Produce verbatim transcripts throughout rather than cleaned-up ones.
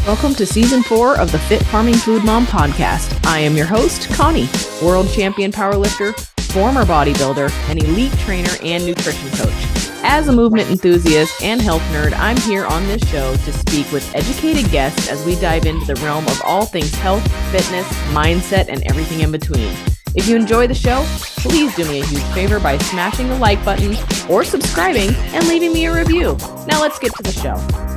Welcome to season four of the Fit Farming Food Mom podcast. I am your host, Connie, world champion powerlifter, former bodybuilder, and elite trainer and nutrition coach. As a movement enthusiast and health nerd, I'm here on this show to speak with educated guests as we dive into the realm of all things health, fitness, mindset, and everything in between. If you enjoy the show, please do me a huge favor by smashing the like button or subscribing and leaving me a review. Now let's get to the show.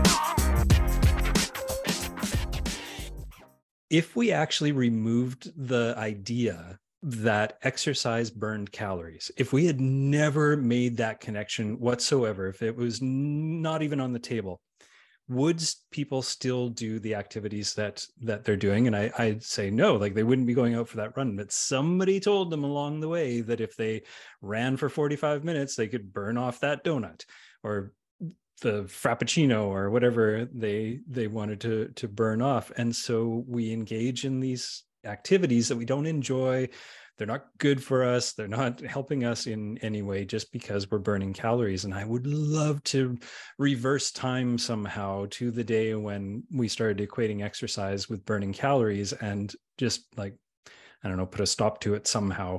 If we actually removed the idea that exercise burned calories, if we had never made that connection whatsoever, if it was not even on the table, would people still do the activities that that they're doing? And I, I'd say no, like they wouldn't be going out for that run. But somebody told them along the way that if they ran for forty-five minutes, they could burn off that donut or the frappuccino or whatever they they wanted to to burn off. And so we engage in these activities that we don't enjoy. They're not good for us. They're not helping us in any way just because we're burning calories. And I would love to reverse time somehow to the day when we started equating exercise with burning calories and just like, I don't know, put a stop to it somehow.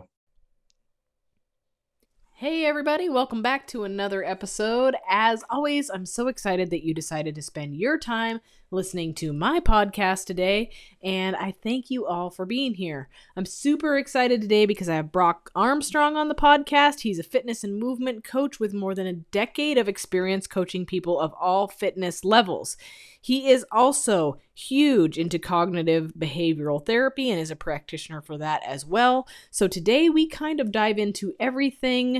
Hey everybody, welcome back to another episode. As always, I'm so excited that you decided to spend your time listening to my podcast today, and I thank you all for being here. I'm super excited today because I have Brock Armstrong on the podcast. He's a fitness and movement coach with more than a decade of experience coaching people of all fitness levels. He is also huge into cognitive behavioral therapy and is a practitioner for that as well. So today we kind of dive into everything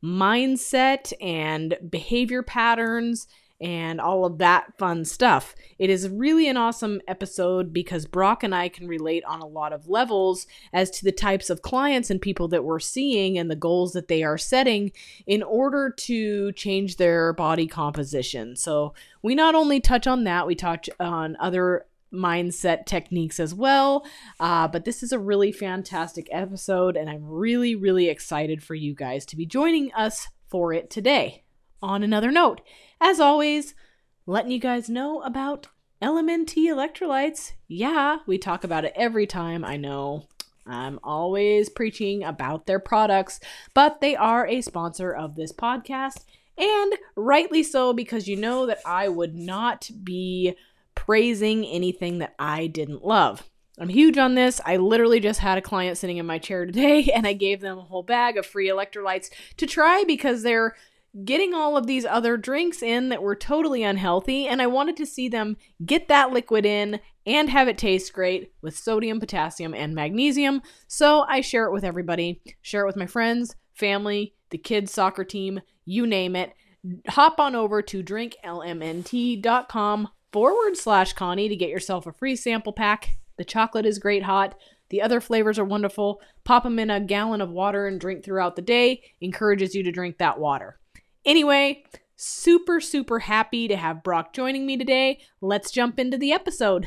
mindset and behavior patterns and all of that fun stuff. It is really an awesome episode because Brock and I can relate on a lot of levels as to the types of clients and people that we're seeing and the goals that they are setting in order to change their body composition. So we not only touch on that, we touch on other mindset techniques as well. Uh, but this is a really fantastic episode, and I'm really, really excited for you guys to be joining us for it today. On another note, as always, letting you guys know about L M N T electrolytes. Yeah, we talk about it every time. I know I'm always preaching about their products, but they are a sponsor of this podcast, and rightly so, because you know that I would not be praising anything that I didn't love. I'm huge on this. I literally just had a client sitting in my chair today, and I gave them a whole bag of free electrolytes to try because they're getting all of these other drinks in that were totally unhealthy, and I wanted to see them get that liquid in and have it taste great with sodium, potassium, and magnesium. So I share it with everybody, share it with my friends, family, the kids' soccer team, you name it. Hop on over to drinklmnt.com forward slash Connie to get yourself a free sample pack. The chocolate is great hot. The other flavors are wonderful. Pop them in a gallon of water and drink throughout the day. Encourages you to drink that water. Anyway, super, super happy to have Brock joining me today. Let's jump into the episode.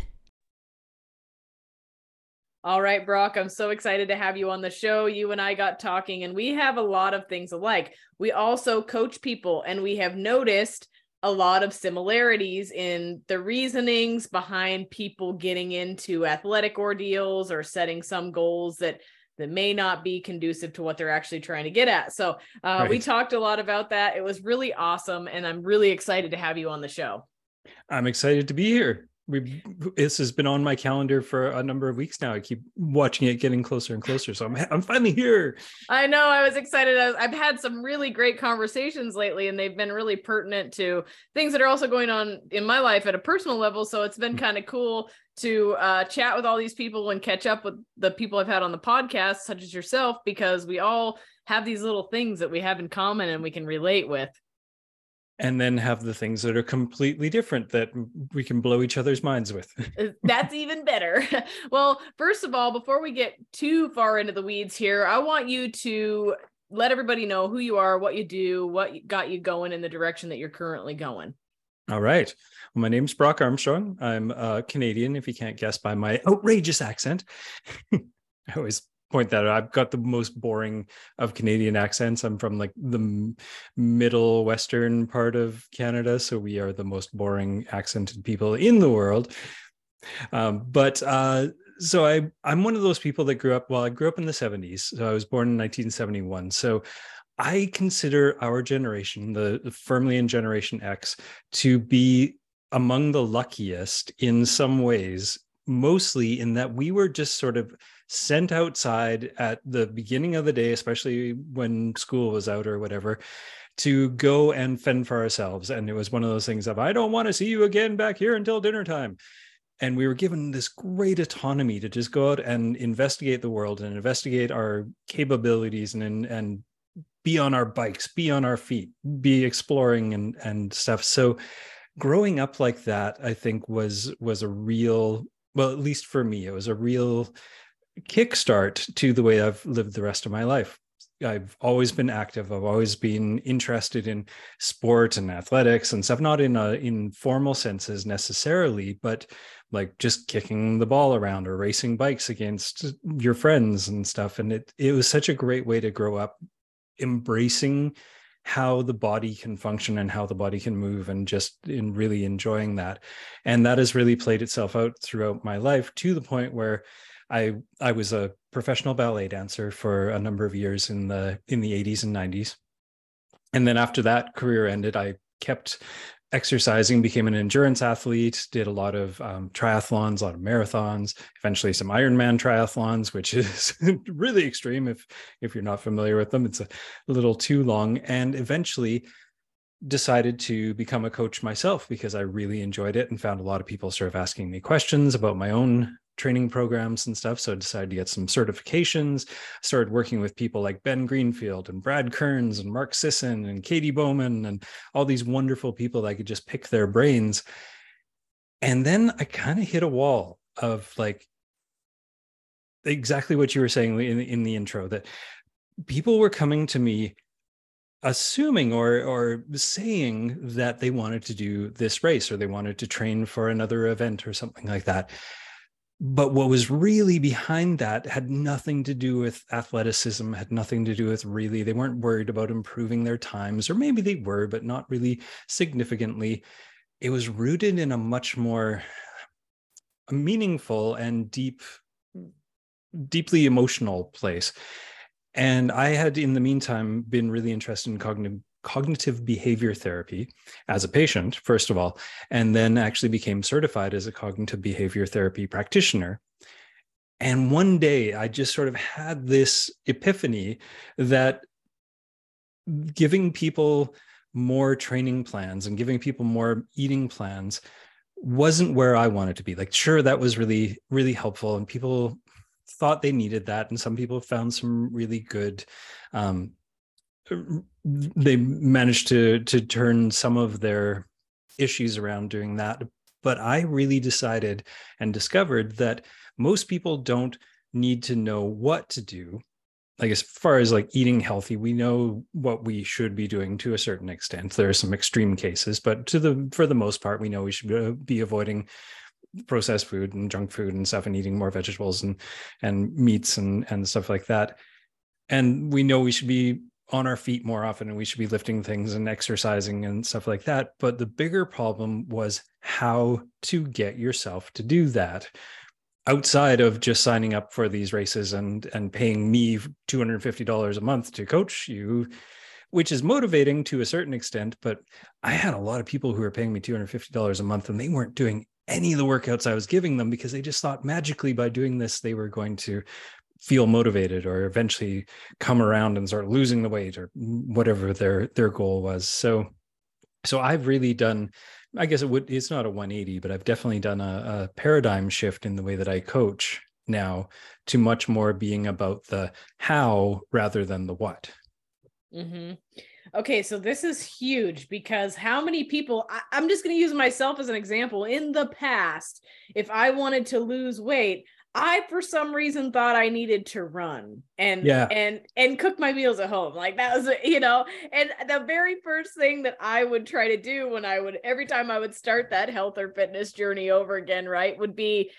All right, Brock, I'm so excited to have you on the show. You and I got talking, and we have a lot of things alike. We also coach people, and we have noticed a lot of similarities in the reasonings behind people getting into athletic ordeals or setting some goals that that may not be conducive to what they're actually trying to get at. So uh, right. We talked a lot about that. It was really awesome. And I'm really excited to have you on the show. I'm excited to be here. We this has been on my calendar for a number of weeks now. I keep watching it getting closer and closer. So I'm I'm finally here. I know. I was excited. I was, I've had some really great conversations lately, and they've been really pertinent to things that are also going on in my life at a personal level. So it's been kind of cool to uh, chat with all these people and catch up with the people I've had on the podcast, such as yourself, because we all have these little things that we have in common and we can relate with. And then have the things that are completely different that we can blow each other's minds with. That's even better. Well, first of all, before we get too far into the weeds here, I want you to let everybody know who you are, what you do, what got you going in the direction that you're currently going. All right. Well, my name's Brock Armstrong. I'm a Canadian, if you can't guess by my outrageous accent. I always point that out. I've got the most boring of Canadian accents. I'm from like the middle western part of Canada, so we are the most boring accented people in the world. Um, but uh, so I, I'm one of those people that grew up, well, I grew up in the seventies. So I was born in nineteen seventy-one. So I consider our generation, the, the firmly in Generation X, to be among the luckiest in some ways, mostly in that we were just sort of sent outside at the beginning of the day, especially when school was out or whatever, to go and fend for ourselves. And it was one of those things of, I don't want to see you again back here until dinner time. And we were given this great autonomy to just go out and investigate the world and investigate our capabilities and, and be on our bikes, be on our feet, be exploring and, and stuff. So growing up like that, I think was, was a real, well, at least for me, it was a real kickstart to the way I've lived the rest of my life. I've always been active. I've always been interested in sport and athletics and stuff, not in a in formal senses necessarily, but like just kicking the ball around or racing bikes against your friends and stuff. And it it was such a great way to grow up, embracing how the body can function and how the body can move, and just in really enjoying that. And that has really played itself out throughout my life, to the point where I I was a professional ballet dancer for a number of years in the in the eighties and nineties. And then after that career ended, I kept exercising, became an endurance athlete, did a lot of um, triathlons, a lot of marathons, eventually some Ironman triathlons, which is really extreme if if you're not familiar with them. It's a little too long. And eventually decided to become a coach myself because I really enjoyed it and found a lot of people sort of asking me questions about my own training programs and stuff. So I decided to get some certifications, started working with people like Ben Greenfield and Brad Kearns and Mark Sisson and Katie Bowman and all these wonderful people that I could just pick their brains. And then I kind of hit a wall of like exactly what you were saying in, in the intro, that people were coming to me assuming or or saying that they wanted to do this race or they wanted to train for another event or something like that. But what was really behind that had nothing to do with athleticism, had nothing to do with really, they weren't worried about improving their times, or maybe they were, but not really significantly. It was rooted in a much more meaningful and deep, deeply emotional place. And I had, in the meantime, been really interested in cognitive cognitive behavior therapy as a patient, first of all, and then actually became certified as a cognitive behavior therapy practitioner. And one day I just sort of had this epiphany that giving people more training plans and giving people more eating plans wasn't where I wanted to be. Like, sure, that was really, really helpful, and people thought they needed that, and some people found some really good um, they managed to to turn some of their issues around doing that. But I really decided and discovered that most people don't need to know what to do. Like, as far as like eating healthy, we know what we should be doing to a certain extent. There are some extreme cases, but to the for the most part, we know we should be avoiding processed food and junk food and stuff, and eating more vegetables and and meats and and stuff like that. And we know we should be on our feet more often, and we should be lifting things and exercising and stuff like that. But the bigger problem was how to get yourself to do that outside of just signing up for these races and and paying me two hundred fifty dollars a month to coach you, which is motivating to a certain extent. But I had a lot of people who were paying me two hundred fifty dollars a month, and they weren't doing any of the workouts I was giving them because they just thought magically by doing this, they were going to feel motivated or eventually come around and start losing the weight or whatever their their goal was. So so I've really done, I guess it would, it's not a one eighty, but I've definitely done a, a paradigm shift in the way that I coach now, to much more being about the how rather than the what. Mm-hmm. Okay, so this is huge, because how many people, I, I'm just going to use myself as an example. In the past, if I wanted to lose weight, I, for some reason, thought I needed to run and, Yeah. and, and cook my meals at home. Like, that was, you know, and the very first thing that I would try to do when I would, every time I would start that health or fitness journey over again, right, would be,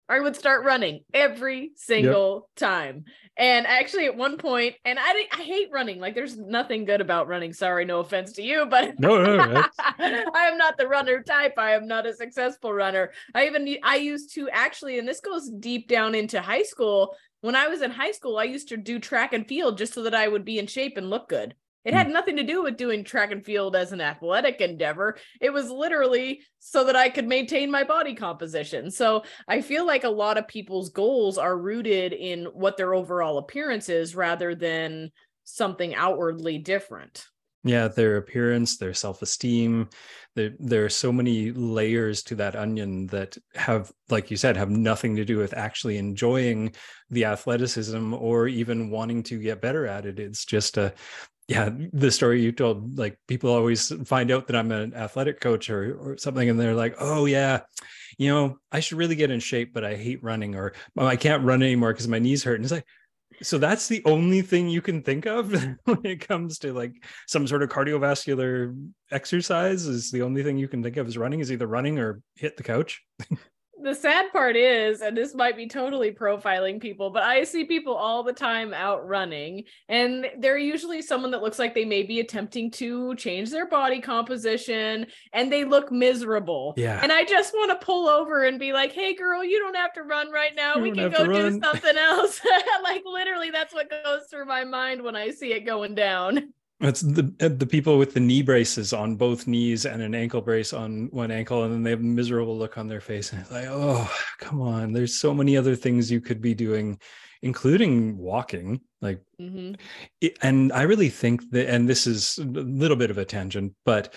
I would start running every single yep. time. And actually at one point, and I, I hate running. Like there's nothing good about running. Sorry, no offense to you, but no, no, no. I am not the runner type. I am not a successful runner. I even, I used to actually, and this goes deep down into high school. When I was in high school, I used to do track and field just so that I would be in shape and look good. It had nothing to do with doing track and field as an athletic endeavor. It was literally so that I could maintain my body composition. So I feel like a lot of people's goals are rooted in what their overall appearance is rather than something outwardly different. Yeah, their appearance, their self-esteem. There, there are so many layers to that onion that have, like you said, have nothing to do with actually enjoying the athleticism or even wanting to get better at it. It's just a Yeah, the story you told, like people always find out that I'm an athletic coach or, or something, and they're like, oh yeah, you know, I should really get in shape, but I hate running, or oh, I can't run anymore because my knees hurt. And it's like, so that's the only thing you can think of when it comes to like some sort of cardiovascular exercise is the only thing you can think of is running, is either running or hit the couch. The sad part is, and this might be totally profiling people, but I see people all the time out running, and they're usually someone that looks like they may be attempting to change their body composition, and they look miserable. Yeah. And I just want to pull over and be like, hey girl, you don't have to run right now. You we can go do something else. Like literally that's what goes through my mind when I see it going down. It's the the people with the knee braces on both knees and an ankle brace on one ankle, and then they have a miserable look on their face. And it's like, oh, come on. There's so many other things you could be doing, including walking. Like, mm-hmm. it, and I really think that, and this is a little bit of a tangent, but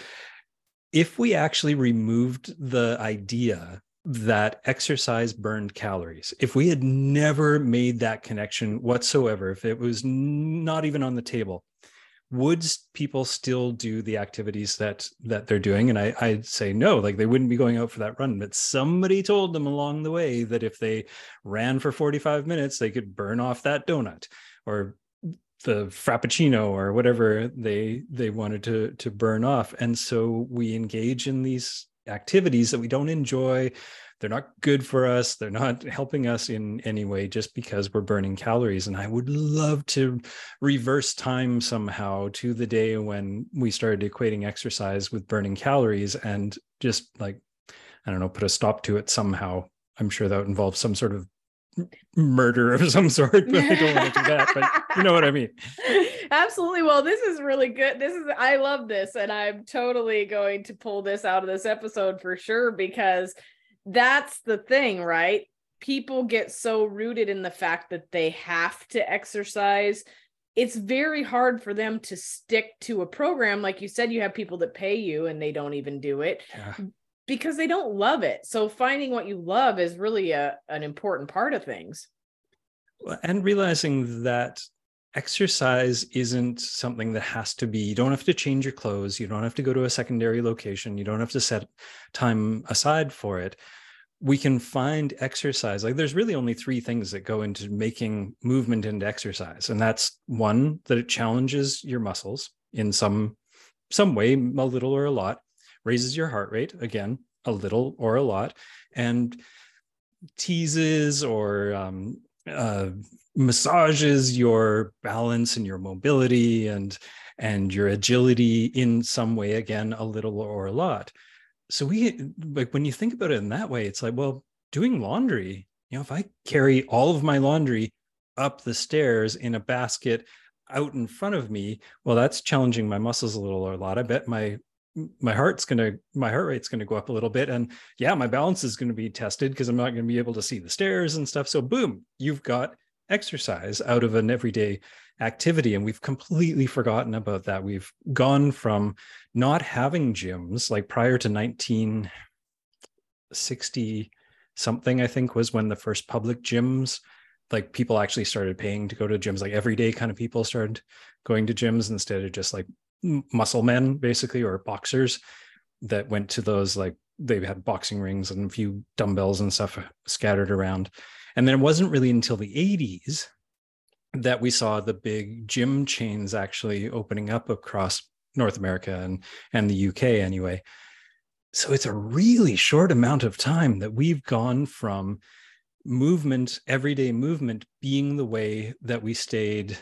if we actually removed the idea that exercise burned calories, if we had never made that connection whatsoever, if it was not even on the table, would people still do the activities that that they're doing? And I, I'd say no, like they wouldn't be going out for that run. But somebody told them along the way that if they ran for forty-five minutes, they could burn off that donut or the Frappuccino or whatever they they wanted to to burn off. And so we engage in these activities that we don't enjoy. They're not good for us. They're not helping us in any way just because we're burning calories. And I would love to reverse time somehow to the day when we started equating exercise with burning calories and just like, I don't know, put a stop to it somehow. I'm sure that would involve some sort of murder of some sort, but I don't want to do that, but you know what I mean. Absolutely. Well, this is really good. This is, I love this. And I'm totally going to pull this out of this episode for sure, because that's the thing, right? People get so rooted in the fact that they have to exercise. It's very hard for them to stick to a program. Like you said, you have people that pay you and they don't even do it yeah. because they don't love it. So finding what you love is really a, an important part of things. And realizing that exercise isn't something that has to be, you don't have to change your clothes. You don't have to go to a secondary location. You don't have to set time aside for it. We can find exercise. Like there's really only three things that go into making movement into exercise. And that's one, that it challenges your muscles in some, some way, a little or a lot, raises your heart rate, again, a little or a lot, and teases or, um, uh, massages your balance and your mobility and and your agility in some way, again, a little or a lot. So we, like, when you think about it in that way, it's like, well, doing laundry, you know, if I carry all of my laundry up the stairs in a basket out in front of me, well, that's challenging my muscles a little or a lot. I bet my my heart's gonna my heart rate's gonna go up a little bit, and yeah, my balance is going to be tested because I'm not going to be able to see the stairs and stuff. So boom, you've got exercise out of an everyday activity. And we've completely forgotten about that. We've gone from not having gyms, like prior to nineteen sixty something, I think, was when the first public gyms, like people actually started paying to go to gyms, like everyday kind of people started going to gyms instead of just like muscle men, basically, or boxers that went to those, like they had boxing rings and a few dumbbells and stuff scattered around. And then it wasn't really until the eighties that we saw the big gym chains actually opening up across North America and, and the U K anyway. So it's a really short amount of time that we've gone from movement, everyday movement being the way that we stayed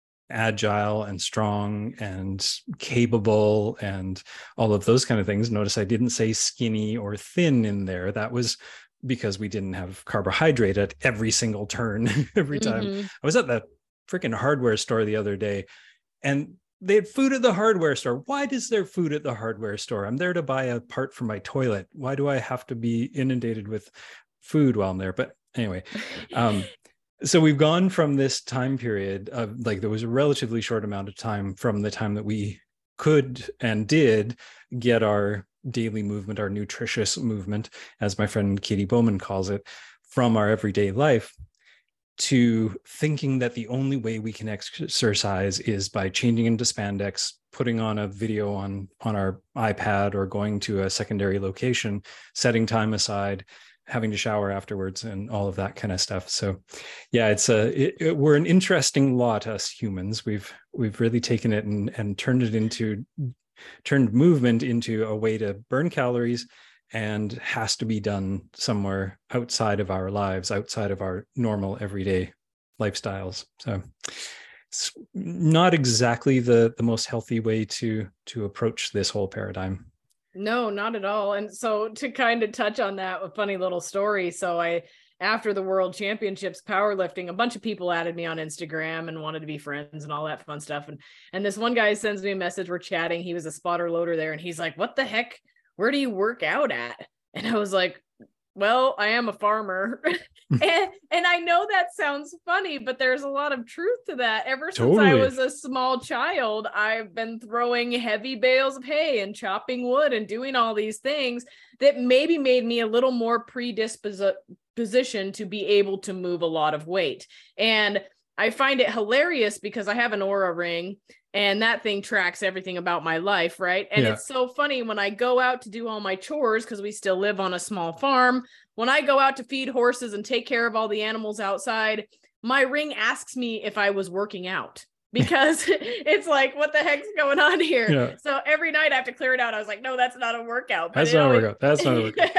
agile and strong and capable and all of those kind of things. Notice I didn't say skinny or thin in there. That was because we didn't have carbohydrate at every single turn. Every time Mm-hmm. I was at that freaking hardware store the other day, and they had food at the hardware store. Why does there food at the hardware store? I'm there to buy a part for my toilet. Why do I have to be inundated with food while I'm there? But anyway, um, so we've gone from this time period of, like, there was a relatively short amount of time from the time that we could and did get our daily movement, our nutritious movement, as my friend Katie Bowman calls it, from our everyday life, to thinking that the only way we can exercise is by changing into spandex, putting on a video on on our iPad, or going to a secondary location, setting time aside, having to shower afterwards, and all of that kind of stuff. So yeah, it's a it, it, we're an interesting lot, us humans. We've we've really taken it and and turned it into turned movement into a way to burn calories, and has to be done somewhere outside of our lives, outside of our normal everyday lifestyles. So it's not exactly the the most healthy way to to approach this whole paradigm. No, not at all. And so to kind of touch on that, a funny little story. So I, after the World Championships powerlifting, a bunch of people added me on Instagram and wanted to be friends and all that fun stuff. And and this one guy sends me a message. We're chatting. He was a spotter loader there, and he's like, "What the heck? Where do you work out at?" And I was like, "Well, I am a farmer." and, and I know that sounds funny, but there's a lot of truth to that. Ever since Totally. I was a small child, I've been throwing heavy bales of hay and chopping wood and doing all these things that maybe made me a little more predispositioned to be able to move a lot of weight. And I find it hilarious because I have an Oura ring, and that thing tracks everything about my life, right? And Yeah. it's so funny when I go out to do all my chores, because we still live on a small farm. When I go out to feed horses and take care of all the animals outside, my ring asks me if I was working out, because it's like, what the heck's going on here? Yeah. So every night I have to clear it out. I was like, no, that's not a workout. But That's it not a always- workout. That's not a workout.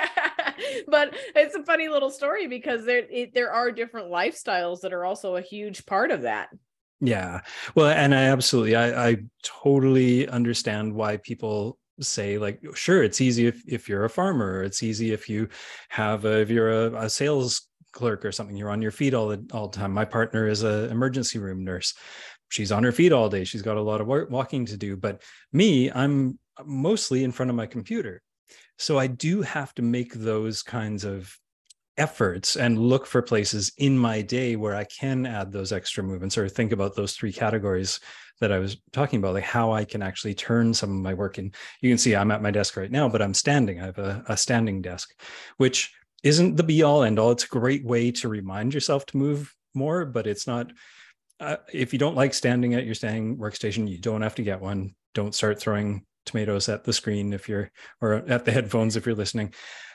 But it's a funny little story, because there it, there are different lifestyles that are also a huge part of that. Yeah. Well, and I absolutely, I, I totally understand why people say, like, sure, it's easy if, if you're a farmer, or it's easy if you have a, if you're a, a sales clerk or something, you're on your feet all the, all the time. My partner is an emergency room nurse. She's on her feet all day. She's got a lot of work, walking to do. But me, I'm mostly in front of my computer. So I do have to make those kinds of efforts and look for places in my day where I can add those extra movements, or think about those three categories that I was talking about, like how I can actually turn some of my work in. You can see I'm at my desk right now, but I'm standing. I have a, a standing desk, which isn't the be all end all. It's a great way to remind yourself to move more, but it's not. Uh, if you don't like standing at your standing workstation, you don't have to get one. Don't start throwing tomatoes at the screen if you're, or at the headphones if you're listening.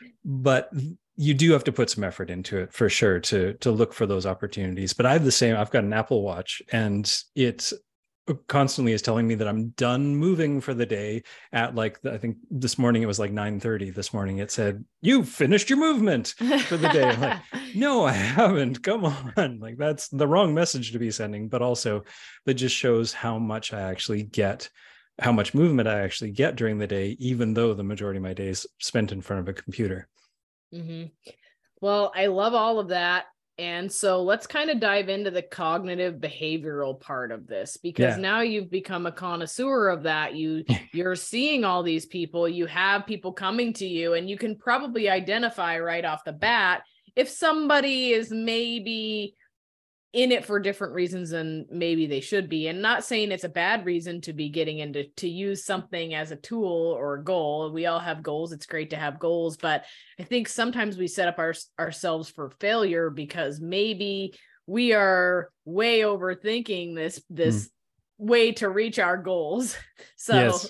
But you do have to put some effort into it for sure to to look for those opportunities. But I have the same. I've got an Apple Watch, and it constantly is telling me that I'm done moving for the day at, like, I think this morning it was like nine thirty this morning. It said, "You've finished your movement for the day." I'm like, no, I haven't. Come on. Like, that's the wrong message to be sending. But also, it just shows how much I actually get, how much movement I actually get during the day, even though the majority of my day is spent in front of a computer. Mm-hmm. Well, I love all of that. And so let's kind of dive into the cognitive behavioral part of this, because Yeah. now you've become a connoisseur of that. You, you're seeing all these people, you have people coming to you, and you can probably identify right off the bat if somebody is maybe in it for different reasons than maybe they should be. And not saying it's a bad reason to be getting into, to use something as a tool or a goal. We all have goals. It's great to have goals, but I think sometimes we set up our, ourselves for failure because maybe we are way overthinking this, this mm. way to reach our goals. So yes.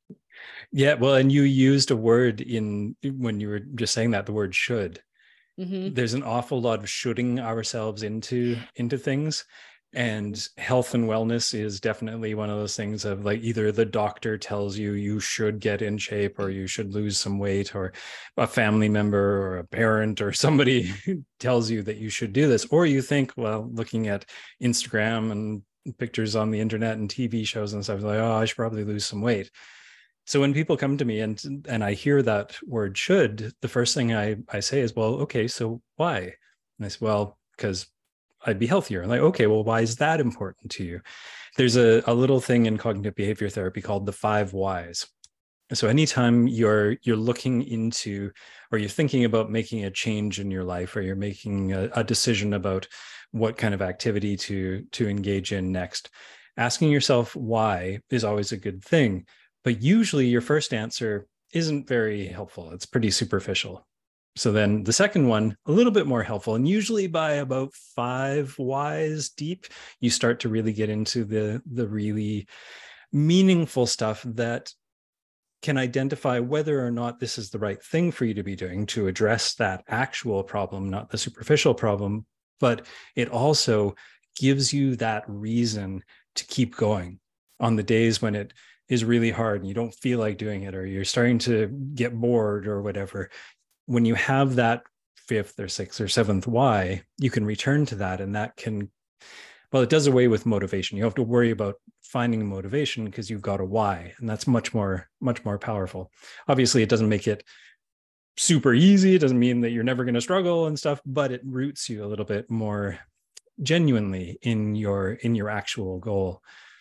Yeah. Well, and you used a word in, when you were just saying that, the word should. Mm-hmm. There's an awful lot of shoulding ourselves into into things. And health and wellness is definitely one of those things of like either the doctor tells you you should get in shape or you should lose some weight, or a family member or a parent or somebody tells you that you should do this, or you think, well, looking at Instagram and pictures on the internet and T V shows and stuff, like, oh, I should probably lose some weight. So when people come to me and and I hear that word should, the first thing I, I say is, well, okay, so why? And I say, well, because I'd be healthier. I'm like, okay, well, why is that important to you? There's a, a little thing in cognitive behavior therapy called the five whys. So anytime you're you're looking into, or you're thinking about making a change in your life, or you're making a, a decision about what kind of activity to to engage in next, asking yourself why is always a good thing. But usually your first answer isn't very helpful. It's pretty superficial. So then the second one, a little bit more helpful, and usually by about five whys deep, you start to really get into the, the really meaningful stuff that can identify whether or not this is the right thing for you to be doing to address that actual problem, not the superficial problem. But it also gives you that reason to keep going on the days when it is really hard and you don't feel like doing it, or you're starting to get bored or whatever. When you have that fifth or sixth or seventh why, you can return to that, and that can, well, it does away with motivation. You have to worry about finding motivation because you've got a why, and that's much more, much more powerful. Obviously, it doesn't make it super easy. It doesn't mean that you're never going to struggle and stuff, but it roots you a little bit more genuinely in your in your actual goal.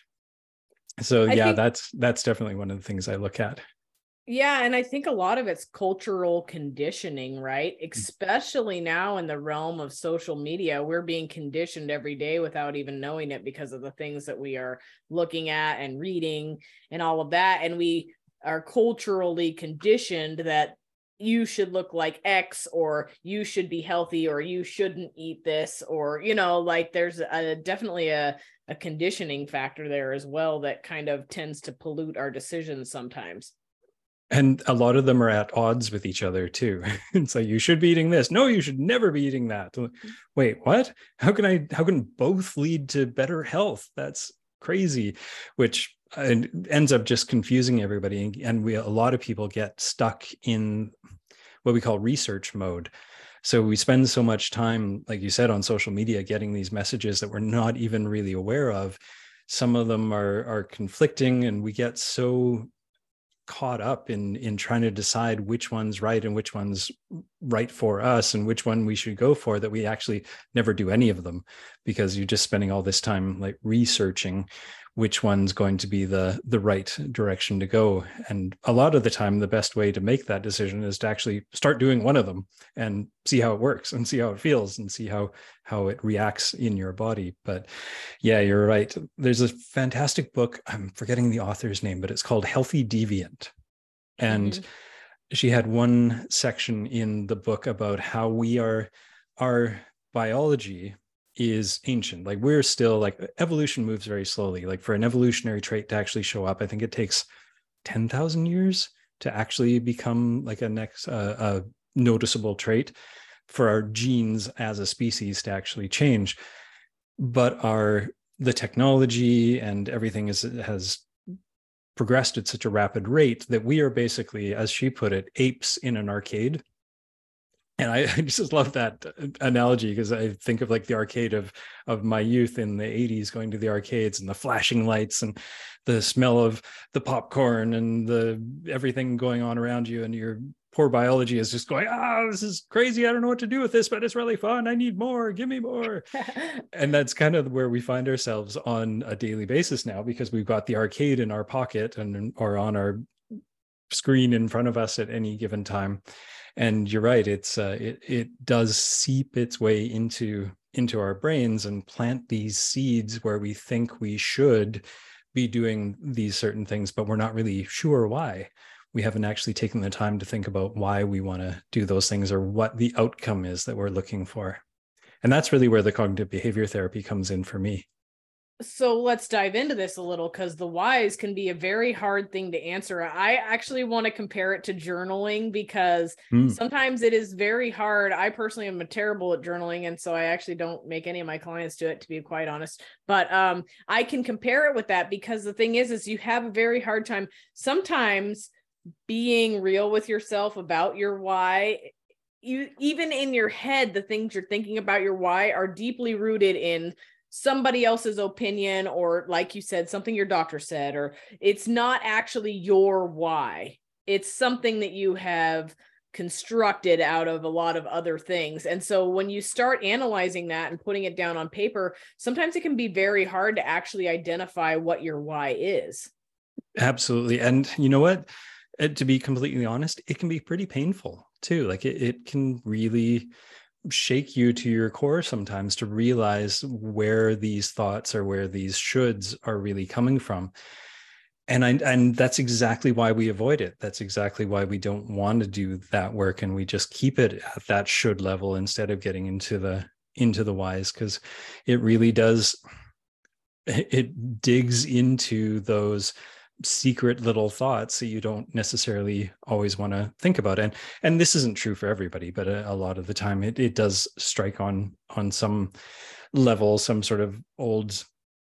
So yeah, think, that's that's definitely one of the things I look at. Yeah, and I think a lot of it's cultural conditioning, right? Especially now in the realm of social media, we're being conditioned every day without even knowing it because of the things that we are looking at and reading and all of that. And we are culturally conditioned that you should look like X, or you should be healthy, or you shouldn't eat this, or, you know, like there's a definitely a, a conditioning factor there as well that kind of tends to pollute our decisions sometimes. And a lot of them are at odds with each other too. It's like, you should be eating this. No, you should never be eating that. Wait, what? How can I, how can both lead to better health? That's crazy, which ends up just confusing everybody. And we, a lot of people get stuck in what we call research mode. So we spend so much time, like you said, on social media, getting these messages that we're not even really aware of. Some of them are, are conflicting, and we get so caught up in in trying to decide which one's right and which one's right for us and which one we should go for, that we actually never do any of them, because you're just spending all this time like researching which one's going to be the the right direction to go. And a lot of the time, the best way to make that decision is to actually start doing one of them and see how it works and see how it feels and see how how it reacts in your body. But yeah, you're right. There's a fantastic book, I'm forgetting the author's name, but it's called Healthy Deviant. And mm-hmm. she had one section in the book about how we are, our biology is ancient. Like, we're still, like, evolution moves very slowly. Like, for an evolutionary trait to actually show up, I think it takes ten thousand years to actually become like a next uh, a noticeable trait for our genes as a species to actually change. But our the technology and everything is has progressed at such a rapid rate that we are basically, as she put it, apes in an arcade. And I, I just love that analogy, because I think of like the arcade of of my youth in the eighties, going to the arcades and the flashing lights and the smell of the popcorn and the everything going on around you, and your poor biology is just going, ah, this is crazy. I don't know what to do with this, but it's really fun. I need more. Give me more. And that's kind of where we find ourselves on a daily basis now, because we've got the arcade in our pocket and or on our screen in front of us at any given time. And you're right, it's uh, it it does seep its way into into our brains and plant these seeds where we think we should be doing these certain things, but we're not really sure why. We haven't actually taken the time to think about why we want to do those things or what the outcome is that we're looking for. And that's really where the cognitive behavior therapy comes in for me. So let's dive into this a little, because the whys can be a very hard thing to answer. I actually want to compare it to journaling, because Mm. sometimes it is very hard. I personally am terrible at journaling, and so I actually don't make any of my clients do it, to be quite honest. But um, I can compare it with that, because the thing is, is you have a very hard time sometimes being real with yourself about your why. You, even in your head, the things you're thinking about your why are deeply rooted in somebody else's opinion, or like you said, something your doctor said, or it's not actually your why. It's something that you have constructed out of a lot of other things. And so when you start analyzing that and putting it down on paper, sometimes it can be very hard to actually identify what your why is. Absolutely. And you know what? Uh, To be completely honest, it can be pretty painful too. Like it, it can really shake you to your core sometimes to realize where these thoughts or where these shoulds are really coming from. And I, and that's exactly why we avoid it. That's exactly why we don't want to do that work, and we just keep it at that should level instead of getting into the into the whys, because it really does, it digs into those secret little thoughts that you don't necessarily always want to think about. And and this isn't true for everybody, but a, a lot of the time it, it does strike on on some level, some sort of old,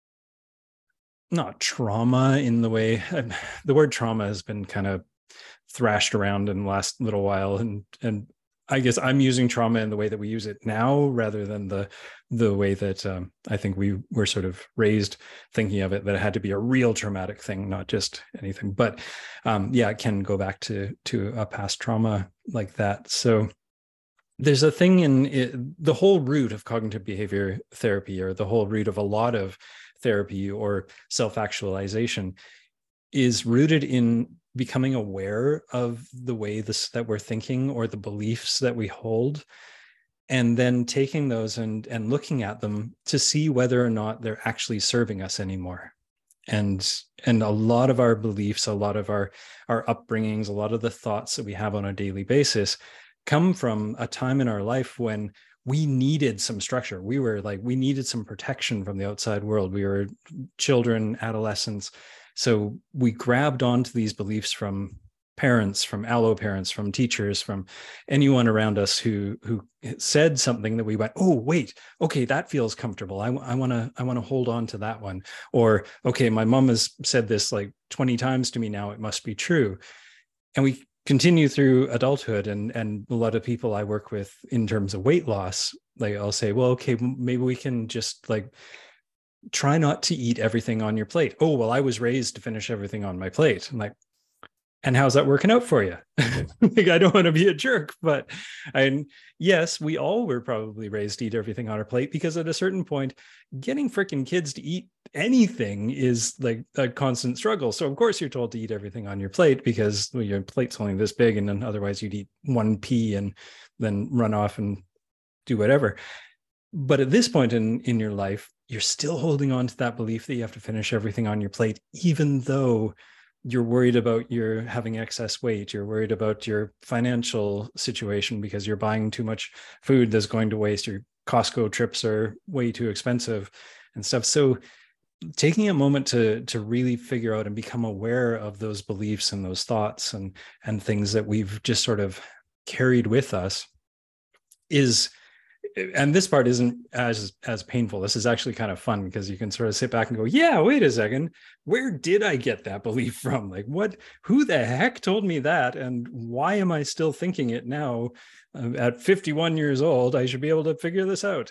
not trauma in the way, the word trauma has been kind of thrashed around in the last little while, and and I guess I'm using trauma in the way that we use it now, rather than the the way that um, I think we were sort of raised thinking of it, that it had to be a real traumatic thing, not just anything. But um, yeah, it can go back to to a past trauma like that. So there's a thing in it, the whole root of cognitive behavior therapy, or the whole root of a lot of therapy or self-actualization, is rooted in becoming aware of the way this that we're thinking, or the beliefs that we hold, and then taking those and and looking at them to see whether or not they're actually serving us anymore. And and a lot of our beliefs, a lot of our our upbringings, a lot of the thoughts that we have on a daily basis come from a time in our life when we needed some structure. We were like, we needed some protection from the outside world. We were children, adolescents. So we grabbed onto these beliefs from parents, from allo parents, from teachers, from anyone around us who who said something that we went, oh wait, okay, that feels comfortable. I, I want to I want to hold on to that one. Or okay, my mom has said this like twenty times to me now, it must be true. And we continue through adulthood, and and a lot of people I work with in terms of weight loss, like I'll say, well, okay, maybe we can just like try not to eat everything on your plate. Oh, well, I was raised to finish everything on my plate. I'm like, and how's that working out for you? Like, I don't want to be a jerk, but I, yes, we all were probably raised to eat everything on our plate, because at a certain point, getting freaking kids to eat anything is like a constant struggle. So of course you're told to eat everything on your plate, because well, your plate's only this big, and then otherwise you'd eat one pea and then run off and do whatever. But at this point in in your life, you're still holding on to that belief that you have to finish everything on your plate, even though you're worried about your having excess weight, you're worried about your financial situation because you're buying too much food that's going to waste, your Costco trips are way too expensive and stuff. So taking a moment to to really figure out and become aware of those beliefs and those thoughts and and things that we've just sort of carried with us is, and this part isn't as as painful. This is actually kind of fun, because you can sort of sit back and go, yeah, wait a second, where did I get that belief from? Like, what, who the heck told me that? And why am I still thinking it now? Uh, at fifty-one years old, I should be able to figure this out.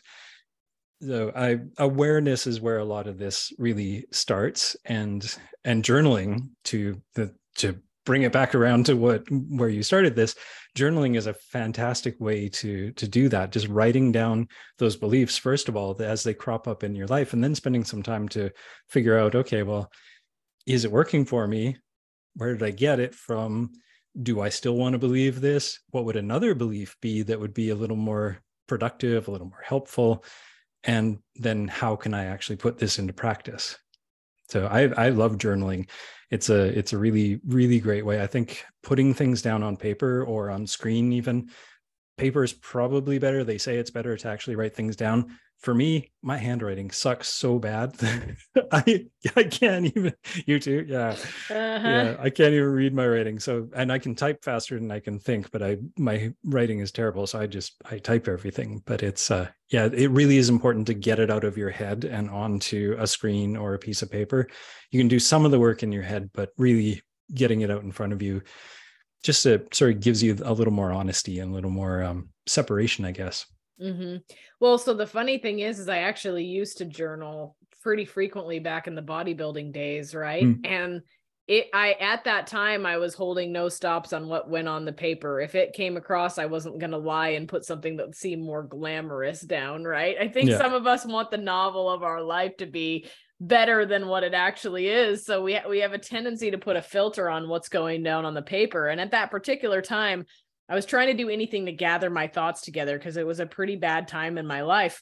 So I awareness is where a lot of this really starts, and and journaling, to the to bring it back around to what where you started this, journaling is a fantastic way to to do that. Just writing down those beliefs, first of all, as they crop up in your life, and then spending some time to figure out, okay, well, is it working for me? Where did I get it from? Do I still want to believe this? What would another belief be that would be a little more productive, a little more helpful? And then how can I actually put this into practice? So I, I love journaling. It's a it's a really, really great way. I think putting things down on paper or on screen, even paper is probably better. They say it's better to actually write things down. for me, my handwriting sucks so bad that I I can't even, you too, yeah. Uh-huh. Yeah, I can't even read my writing. So, and I can type faster than I can think, but I my writing is terrible. So I just I type everything. But it's uh yeah, it really is important to get it out of your head and onto a screen or a piece of paper. You can do some of the work in your head, but really getting it out in front of you just uh, sort of gives you a little more honesty and a little more um, separation, I guess. Mm-hmm. Well, so the funny thing is, is I actually used to journal pretty frequently back in the bodybuilding days, right? Mm. And it, I, at that time, I was holding no stops on what went on the paper. If it came across, I wasn't going to lie and put something that seemed more glamorous down, right? I think yeah. some of us want the novel of our life to be better than what it actually is. So we, ha- we have a tendency to put a filter on what's going down on the paper. And at that particular time, I was trying to do anything to gather my thoughts together because it was a pretty bad time in my life.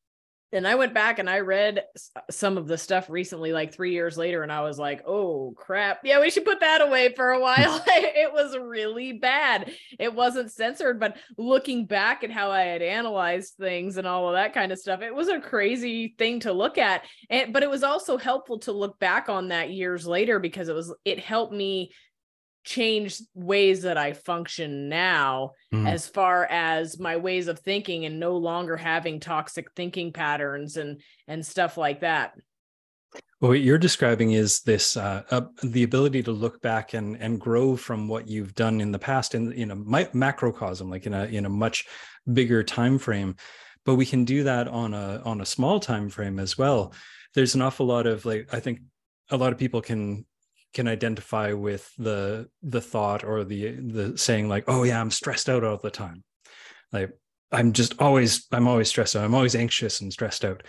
And I went back and I read some of the stuff recently, like three years later, and I was like, oh, crap. Yeah, we should put that away for a while. It was really bad. It wasn't censored, but looking back at how I had analyzed things and all of that kind of stuff, it was a crazy thing to look at. And, but it was also helpful to look back on that years later because it was, it helped me change ways that I function now mm. as far as my ways of thinking and no longer having toxic thinking patterns and and stuff like that. Well, what you're describing is this uh, uh, the ability to look back and and grow from what you've done in the past in in a mi- macrocosm, like in a in a much bigger time frame. But we can do that on a on a small time frame as well. There's an awful lot of like I think a lot of people can can identify with the the thought or the the saying like, oh yeah, I'm stressed out all the time. Like I'm just always I'm always stressed out. I'm always anxious and stressed out.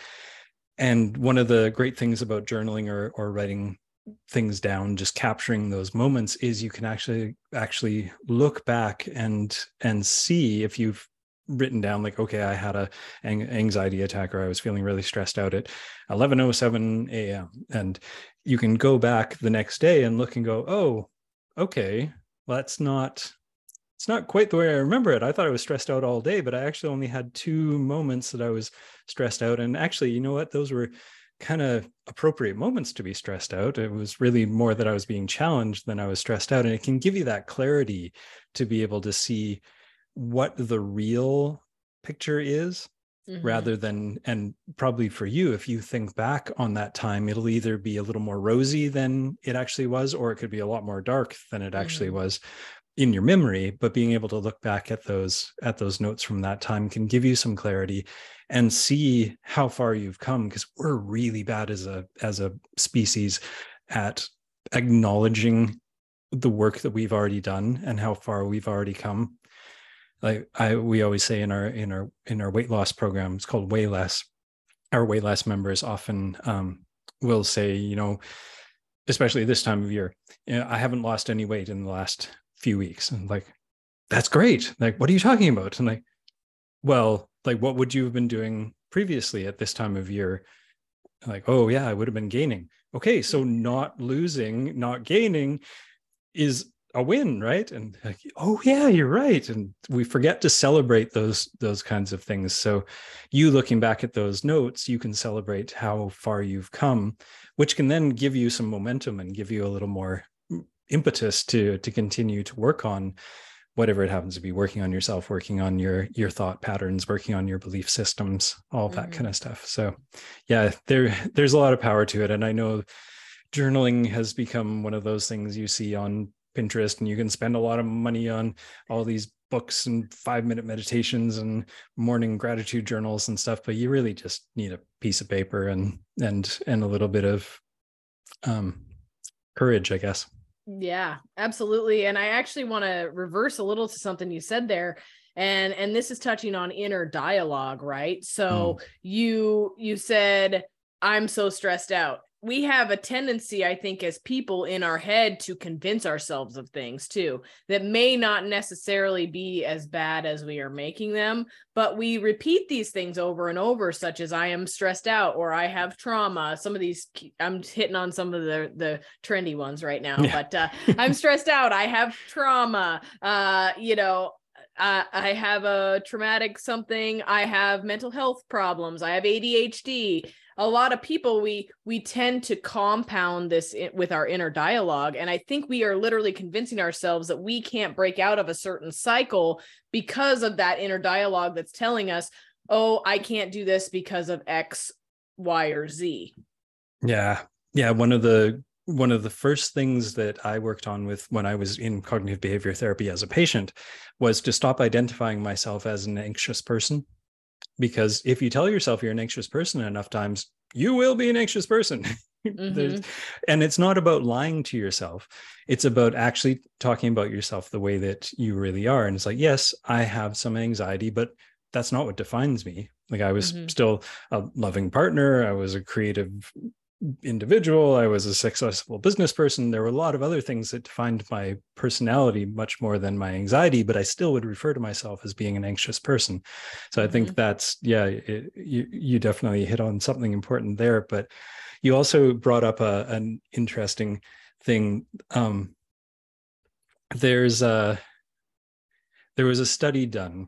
And one of the great things about journaling or or writing things down, just capturing those moments, is you can actually actually look back and and see if you've written down like, okay, I had a an anxiety attack or I was feeling really stressed out at eleven oh seven a.m. and you can go back the next day and look and go, oh, okay, well, that's not, it's not quite the way I remember it. I thought I was stressed out all day, but I actually only had two moments that I was stressed out. And actually, you know what? Those were kind of appropriate moments to be stressed out. It was really more that I was being challenged than I was stressed out. And it can give you that clarity to be able to see what the real picture is. Mm-hmm. Rather than, and probably for you, if you think back on that time, it'll either be a little more rosy than it actually was, or it could be a lot more dark than it actually mm-hmm. was in your memory. But being able to look back at those at those notes from that time can give you some clarity and see how far you've come, because we're really bad as a as a species at acknowledging the work that we've already done and how far we've already come. Like I, we always say in our in our in our weight loss program, it's called Way Less. Our Way Less members often um, will say, you know, especially this time of year, you know, I haven't lost any weight in the last few weeks. And like, that's great. Like, what are you talking about? And like, well, like, what would you have been doing previously at this time of year? Like, oh yeah, I would have been gaining. Okay, so not losing, not gaining is a win, right? And like, oh yeah, you're right. And we forget to celebrate those those kinds of things. So you looking back at those notes, you can celebrate how far you've come, which can then give you some momentum and give you a little more impetus to to continue to work on whatever it happens to be, working on yourself, working on your your thought patterns, working on your belief systems, all of that mm-hmm. kind of stuff. So yeah, there there's a lot of power to it. And I know journaling has become one of those things you see on Pinterest, and you can spend a lot of money on all these books and five minute meditations and morning gratitude journals and stuff, but you really just need a piece of paper and and and a little bit of um courage, I guess. Yeah, absolutely. And I actually want to reverse a little to something you said there. And and this is touching on inner dialogue, right? So mm. you you said, I'm so stressed out. We have a tendency, I think, as people in our head to convince ourselves of things too, that may not necessarily be as bad as we are making them, but we repeat these things over and over, such as I am stressed out or I have trauma. Some of these, I'm hitting on some of the, the trendy ones right now, yeah. but uh, I'm stressed out. I have trauma, uh, you know, uh, I have a traumatic something. I have mental health problems. I have A D H D. A lot of people, we we tend to compound this in, with our inner dialogue. And I think we are literally convincing ourselves that we can't break out of a certain cycle because of that inner dialogue that's telling us, oh, I can't do this because of X, Y, or Z. Yeah. Yeah. One of the one of the first things that I worked on with when I was in cognitive behavior therapy as a patient was to stop identifying myself as an anxious person. Because if you tell yourself you're an anxious person enough times, you will be an anxious person. Mm-hmm. And it's not about lying to yourself. It's about actually talking about yourself the way that you really are. And it's like, yes, I have some anxiety, but that's not what defines me. Like I was mm-hmm. still a loving partner. I was a creative individual. I was a successful business person. There were a lot of other things that defined my personality much more than my anxiety, but I still would refer to myself as being an anxious person. So I mm-hmm. think that's, yeah, it, you, you definitely hit on something important there. But you also brought up a, an interesting thing. Um, there's a, there was a study done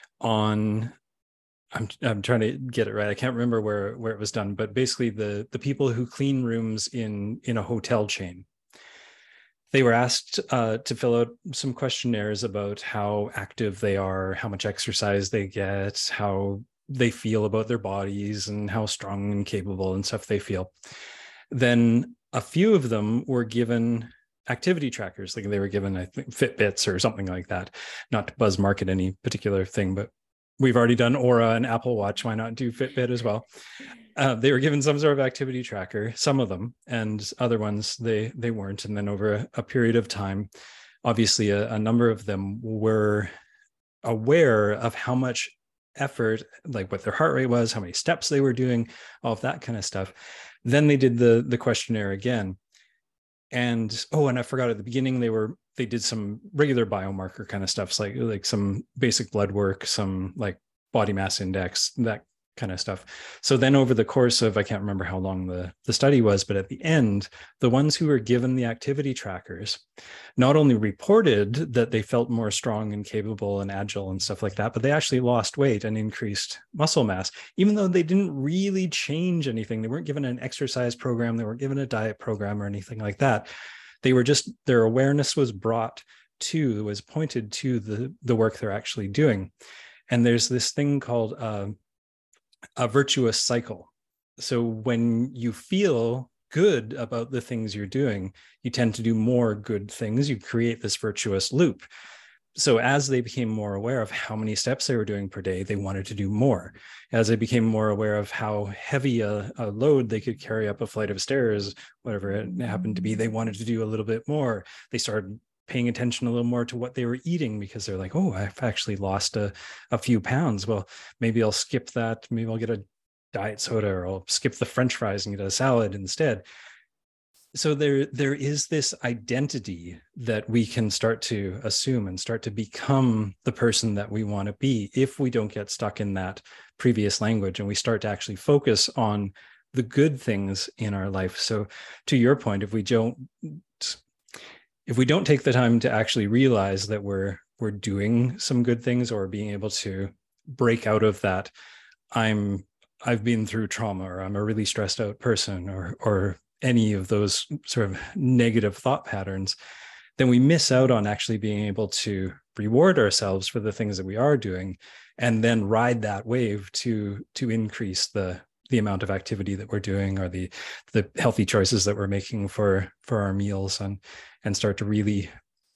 on, I'm I'm trying to get it right. I can't remember where where it was done, but basically the the people who clean rooms in in a hotel chain, they were asked uh, to fill out some questionnaires about how active they are, how much exercise they get, how they feel about their bodies, and how strong and capable and stuff they feel. Then a few of them were given activity trackers, like they were given, I think, Fitbits or something like that. Not to buzz market any particular thing, but we've already done Aura and Apple Watch. Why not do Fitbit as well? Uh, they were given some sort of activity tracker, some of them, and other ones they they weren't. And then over a, a period of time, obviously a, a number of them were aware of how much effort, like what their heart rate was, how many steps they were doing, all of that kind of stuff. Then they did the the questionnaire again. And oh, and I forgot at the beginning, they were they did some regular biomarker kind of stuff, like like some basic blood work, some like body mass index, that kind of stuff. So then over the course of, I can't remember how long the, the study was, but at the end, the ones who were given the activity trackers not only reported that they felt more strong and capable and agile and stuff like that, but they actually lost weight and increased muscle mass, even though they didn't really change anything. They weren't given an exercise program. They weren't given a diet program or anything like that. They were just, their awareness was brought to, was pointed to the, the work they're actually doing. And there's this thing called uh, a virtuous cycle. So when you feel good about the things you're doing, you tend to do more good things. You create this virtuous loop. So as they became more aware of how many steps they were doing per day, they wanted to do more. As they became more aware of how heavy a, a load they could carry up a flight of stairs, whatever it happened to be, they wanted to do a little bit more. They started paying attention a little more to what they were eating, because they're like, oh, I've actually lost a, a few pounds. Well, maybe I'll skip that. Maybe I'll get a diet soda, or I'll skip the French fries and get a salad instead. So there, there is this identity that we can start to assume and start to become the person that we want to be if we don't get stuck in that previous language and we start to actually focus on the good things in our life. So to your point, if we don't if we don't take the time to actually realize that we're we're doing some good things, or being able to break out of that, I'm I've been through trauma, or I'm a really stressed out person, or or any of those sort of negative thought patterns, then we miss out on actually being able to reward ourselves for the things that we are doing, and then ride that wave to to increase the the amount of activity that we're doing, or the the healthy choices that we're making for for our meals, and and start to really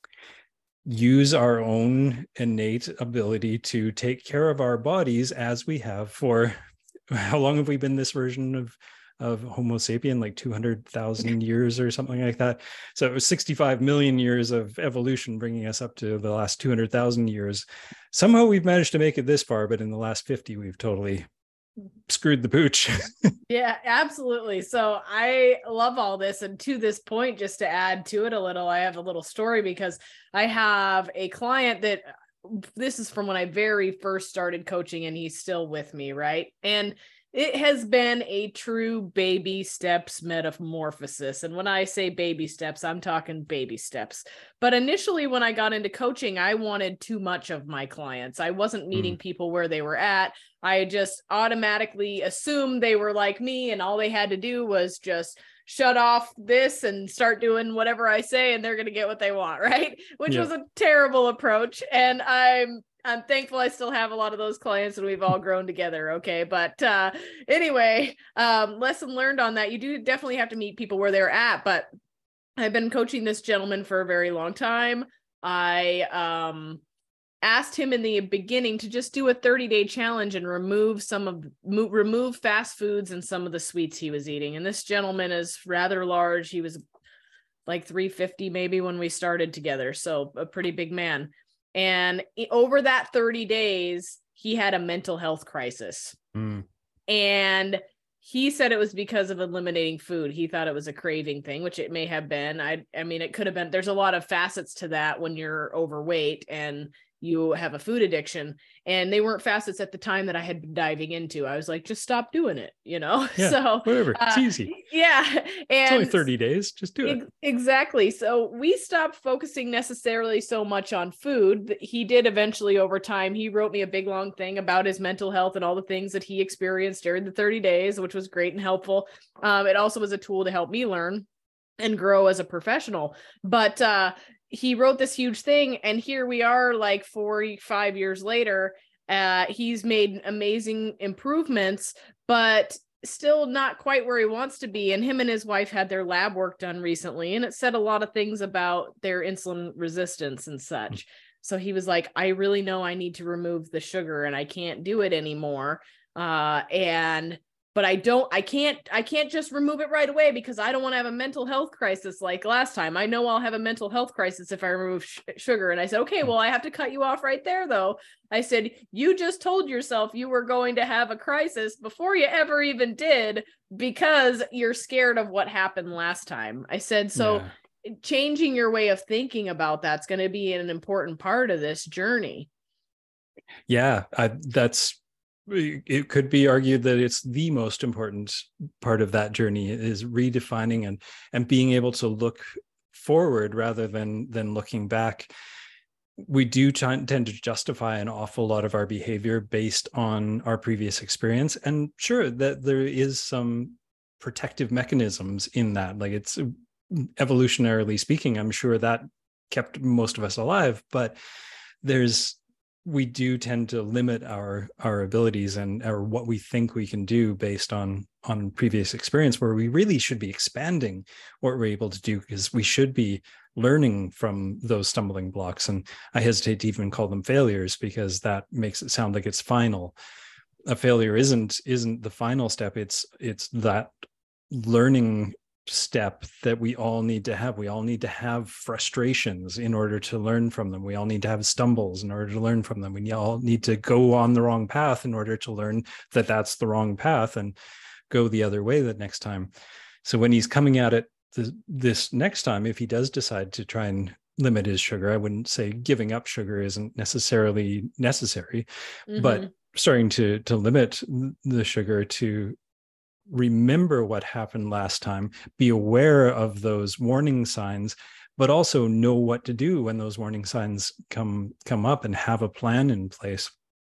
use our own innate ability to take care of our bodies, as we have for, how long have we been this version of of Homo sapien, like two hundred thousand years or something like that. So it was sixty-five million years of evolution bringing us up to the last two hundred thousand years. Somehow we've managed to make it this far, but in the last fifty, we've totally screwed the pooch. Yeah, absolutely. So I love all this. And to this point, just to add to it a little, I have a little story, because I have a client that, this is from when I very first started coaching, and he's still with me, right? And It has been a true baby steps metamorphosis. And when I say baby steps, I'm talking baby steps. But initially, when I got into coaching, I wanted too much of my clients. I wasn't meeting mm. people where they were at. I just automatically assumed they were like me, and all they had to do was just shut off this and start doing whatever I say, and they're going to get what they want, right? Which yeah. was a terrible approach. And I'm I'm thankful I still have a lot of those clients and we've all grown together. Okay. But uh, anyway, um, lesson learned on that. You do definitely have to meet people where they're at, but I've been coaching this gentleman for a very long time. I um, asked him in the beginning to just do a thirty day challenge and remove some of, move, remove fast foods and some of the sweets he was eating. And this gentleman is rather large. He was like three fifty maybe when we started together. So a pretty big man. And over that thirty days, he had a mental health crisis. Mm. And he said it was because of eliminating food. He thought it was a craving thing, which it may have been. I, I mean, it could have been. There's a lot of facets to that when you're overweight and you have a food addiction. And they weren't facets at the time that I had been diving into. I was like, just stop doing it, you know? Yeah, so whatever. It's uh, easy. Yeah. And it's only thirty days. Just do it. Exactly. So we stopped focusing necessarily so much on food. He did eventually over time. He wrote me a big long thing about his mental health and all the things that he experienced during the thirty days, which was great and helpful. Um, it also was a tool to help me learn and grow as a professional. But uh, he wrote this huge thing, and here we are like forty-five years later. Uh, he's made amazing improvements, but still not quite where he wants to be. And him and his wife had their lab work done recently, and it said a lot of things about their insulin resistance and such. So he was like, I really know I need to remove the sugar and I can't do it anymore. Uh, and But I don't, I can't, I can't just remove it right away because I don't want to have a mental health crisis like last time. I know I'll have a mental health crisis if I remove sh- sugar. And I said, okay, well, I have to cut you off right there, though. I said, you just told yourself you were going to have a crisis before you ever even did because you're scared of what happened last time. I said, so yeah. changing your way of thinking about that's going to be an important part of this journey. Yeah, I, that's, it could be argued that it's the most important part of that journey is redefining and and being able to look forward rather than than looking back. We do t- tend to justify an awful lot of our behavior based on our previous experience, and sure that there is some protective mechanisms in that. Like, it's evolutionarily speaking, I'm sure that kept most of us alive, but there's we do tend to limit our our abilities and or what we think we can do based on on previous experience, where we really should be expanding what we're able to do, because we should be learning from those stumbling blocks. And I hesitate to even call them failures because that makes it sound like it's final. A failure isn't isn't the final step. It's it's that learning step that we all need to have. We all need to have frustrations in order to learn from them. We all need to have stumbles in order to learn from them. We all need to go on the wrong path in order to learn that that's the wrong path and go the other way the next time. So when he's coming at it th- this next time, if he does decide to try and limit his sugar, I wouldn't say giving up sugar isn't necessarily necessary, mm-hmm. but starting to to limit the sugar, to remember what happened last time, be aware of those warning signs, but also know what to do when those warning signs come come up and have a plan in place.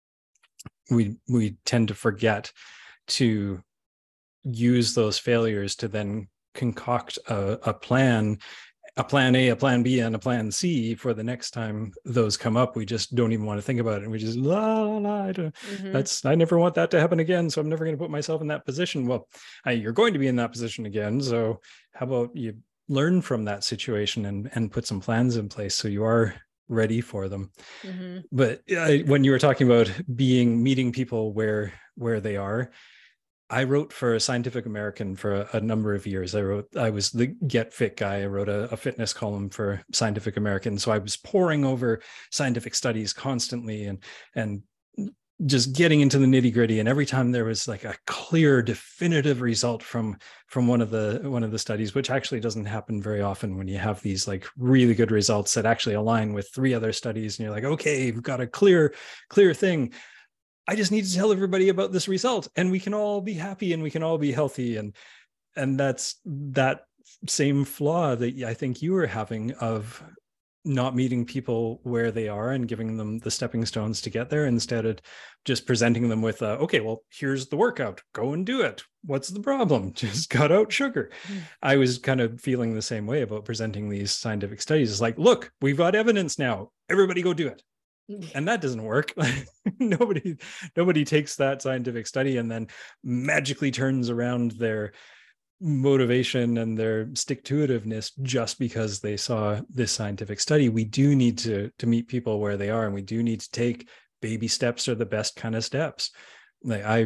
We we tend to forget to use those failures to then concoct a, a plan, a plan A, a plan B, and a plan C for the next time those come up. We just don't even want to think about it. And we just, la, la, la, I don't, mm-hmm. that's, I never want that to happen again. So I'm never going to put myself in that position. Well, I, you're going to be in that position again. So how about you learn from that situation and, and put some plans in place so you are ready for them. Mm-hmm. But uh, when you were talking about being, meeting people where, where they are, I wrote for Scientific American for a, a number of years. I wrote, I was the Get Fit guy. I wrote a, a fitness column for Scientific American. So I was poring over scientific studies constantly and, and just getting into the nitty gritty. And every time there was like a clear, definitive result from, from one of the, one of the studies, which actually doesn't happen very often when you have these like really good results that actually align with three other studies. And you're like, okay, you've got a clear, clear thing. I just need to tell everybody about this result and we can all be happy and we can all be healthy. And and that's that same flaw that I think you were having of not meeting people where they are and giving them the stepping stones to get there, instead of just presenting them with, uh, okay, well, here's the workout, go and do it. What's the problem? Just cut out sugar. Mm. I was kind of feeling the same way about presenting these scientific studies. It's like, look, we've got evidence now, everybody go do it. And that doesn't work. nobody nobody takes that scientific study and then magically turns around their motivation and their stick-to-itiveness just because they saw this scientific study. We do need to to meet people where they are, and we do need to take baby steps are the best kind of steps. Like I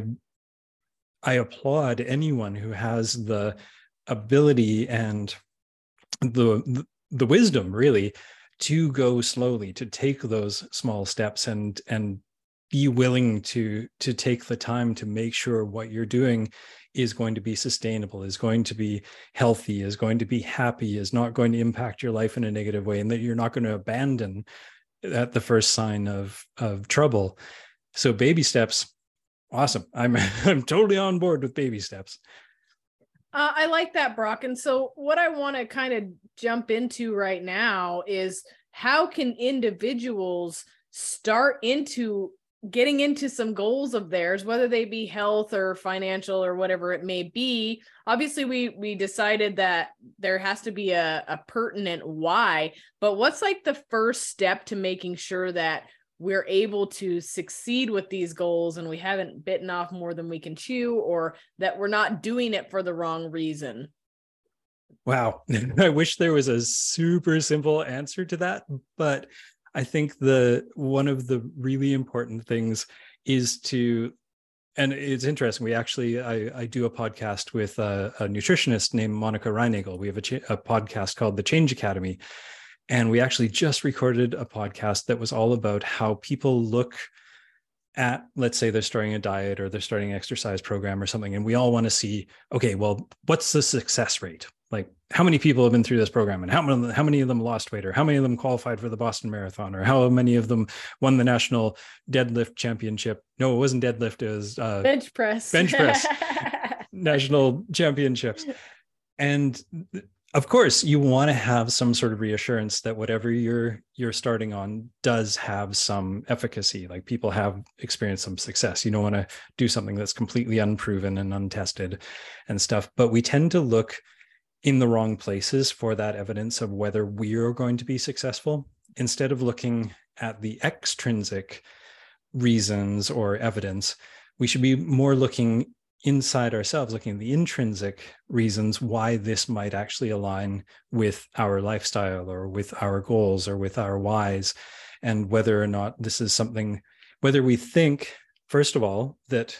I applaud anyone who has the ability and the the, the wisdom really to go slowly, to take those small steps and and be willing to to take the time to make sure what you're doing is going to be sustainable, is going to be healthy, is going to be happy, is not going to impact your life in a negative way, and that you're not going to abandon at the first sign of of trouble. So baby steps, awesome. I'm I'm totally on board with baby steps. Uh, I like that, Brock. And so what I want to kind of jump into right now is how can individuals start into getting into some goals of theirs, whether they be health or financial or whatever it may be. Obviously, we we decided that there has to be a, a pertinent why, but what's like the first step to making sure that we're able to succeed with these goals and we haven't bitten off more than we can chew, or that we're not doing it for the wrong reason? Wow. I wish there was a super simple answer to that, but I think the one of the really important things is to, and it's interesting, we actually, I, I do a podcast with a, a nutritionist named Monica Reinagel. We have a, ch- a podcast called The Change Academy. And we actually just recorded a podcast that was all about how people look at, let's say they're starting a diet or they're starting an exercise program or something. And we all want to see, okay, well, what's the success rate? Like how many people have been through this program and how many, how many of them lost weight, or how many of them qualified for the Boston Marathon, or how many of them won the national deadlift championship? No, it wasn't deadlift. It was uh, bench press, bench press national championships. And of course, you want to have some sort of reassurance that whatever you're you're starting on does have some efficacy. Like people have experienced some success. You don't want to do something that's completely unproven and untested and stuff. But we tend to look in the wrong places for that evidence of whether we are going to be successful, instead of looking at the extrinsic reasons or evidence. We should be more looking inside ourselves, looking at the intrinsic reasons why this might actually align with our lifestyle or with our goals or with our whys, and whether or not this is something, whether we think, first of all, that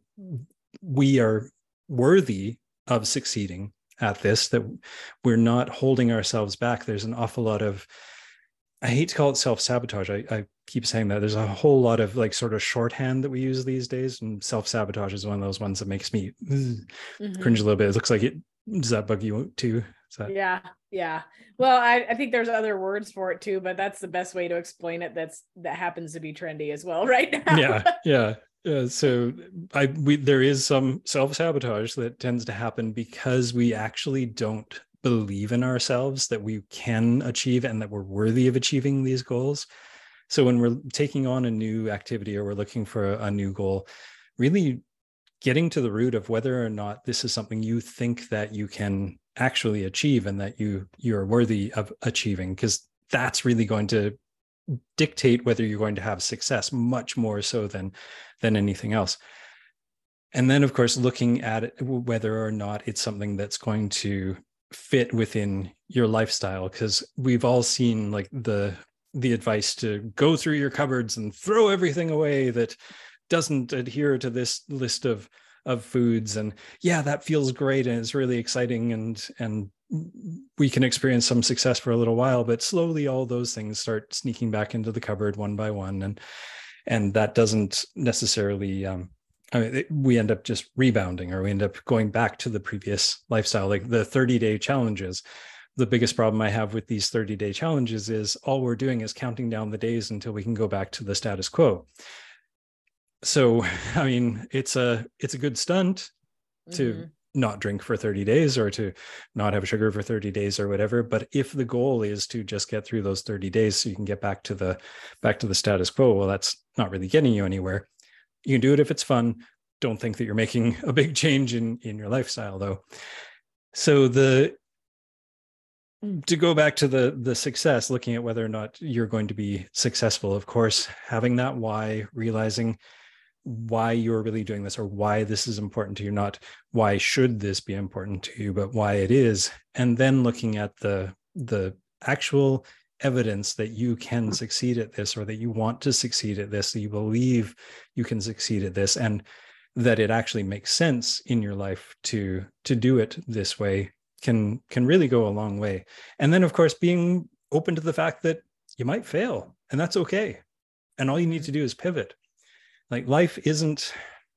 we are worthy of succeeding at this, that we're not holding ourselves back. There's an awful lot of, I hate to call it self-sabotage. I, I keep saying that. There's a whole lot of like sort of shorthand that we use these days, and self-sabotage is one of those ones that makes me mm-hmm. cringe a little bit. It looks like it, does that bug you too? Is that... Yeah. Yeah. Well, I, I think there's other words for it too, but that's the best way to explain it. That's, that happens to be trendy as well right now. Yeah. Yeah. Uh, so I we there is some self-sabotage that tends to happen because we actually don't believe in ourselves that we can achieve and that we're worthy of achieving these goals. So when we're taking on a new activity or we're looking for a, a new goal, really getting to the root of whether or not this is something you think that you can actually achieve and that you you're worthy of achieving, because that's really going to dictate whether you're going to have success, much more so than than anything else. And then, of course, looking at it, whether or not it's something that's going to fit within your lifestyle, because we've all seen like the the advice to go through your cupboards and throw everything away that doesn't adhere to this list of of foods. And yeah, that feels great and it's really exciting, and and we can experience some success for a little while, but slowly all those things start sneaking back into the cupboard one by one, and and that doesn't necessarily um I mean, it, we end up just rebounding, or we end up going back to the previous lifestyle. Like the thirty day challenges, the biggest problem I have with these thirty day challenges is all we're doing is counting down the days until we can go back to the status quo. so, I mean, it's a it's a good stunt to Mm-hmm. not drink for thirty days or to not have sugar for thirty days or whatever. But if the goal is to just get through those thirty days so you can get back to the back to the status quo, well, that's not really getting you anywhere. You can do it if it's fun. Don't think that you're making a big change in in your lifestyle, though. So the to go back to the the success, looking at whether or not you're going to be successful, of course, having that why, realizing why you're really doing this or why this is important to you, not why should this be important to you, but why it is. And then looking at the the actual evidence that you can succeed at this, or that you want to succeed at this, that you believe you can succeed at this, and that it actually makes sense in your life to to do it this way, can can really go a long way. And then, of course, being open to the fact that you might fail, and that's okay. And all you need to do is pivot. Like, life isn't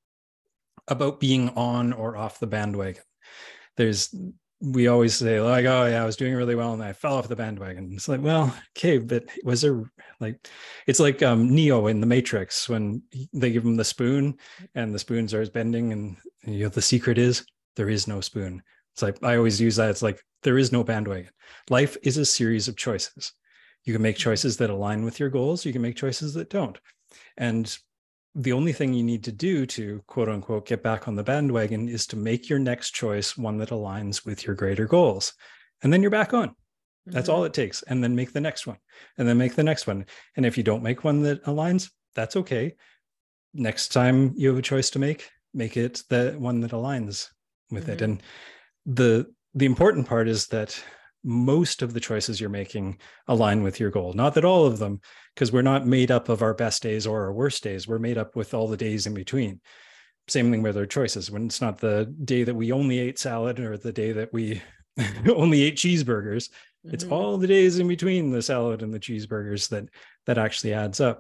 about being on or off the bandwagon. There's, we always say like, oh yeah, I was doing really well and I fell off the bandwagon. It's like, well, okay, but was there, like, it's like um, Neo in the Matrix when they give him the spoon and the spoon starts bending, and you know, the secret is there is no spoon. It's like, I always use that. It's like, there is no bandwagon. Life is a series of choices. You can make choices that align with your goals. You can make choices that don't. And the only thing you need to do to, quote unquote, get back on the bandwagon is to make your next choice one that aligns with your greater goals. And then you're back on. That's Mm-hmm. all it takes. And then make the next one, and then make the next one. And if you don't make one that aligns, that's okay. Next time you have a choice to make, make it the one that aligns with Mm-hmm. it. And the the important part is that most of the choices you're making align with your goal. Not that all of them, because we're not made up of our best days or our worst days. We're made up with all the days in between. Same thing with our choices. When it's not the day that we only ate salad or the day that we only ate cheeseburgers, mm-hmm. It's all the days in between the salad and the cheeseburgers that that actually adds up.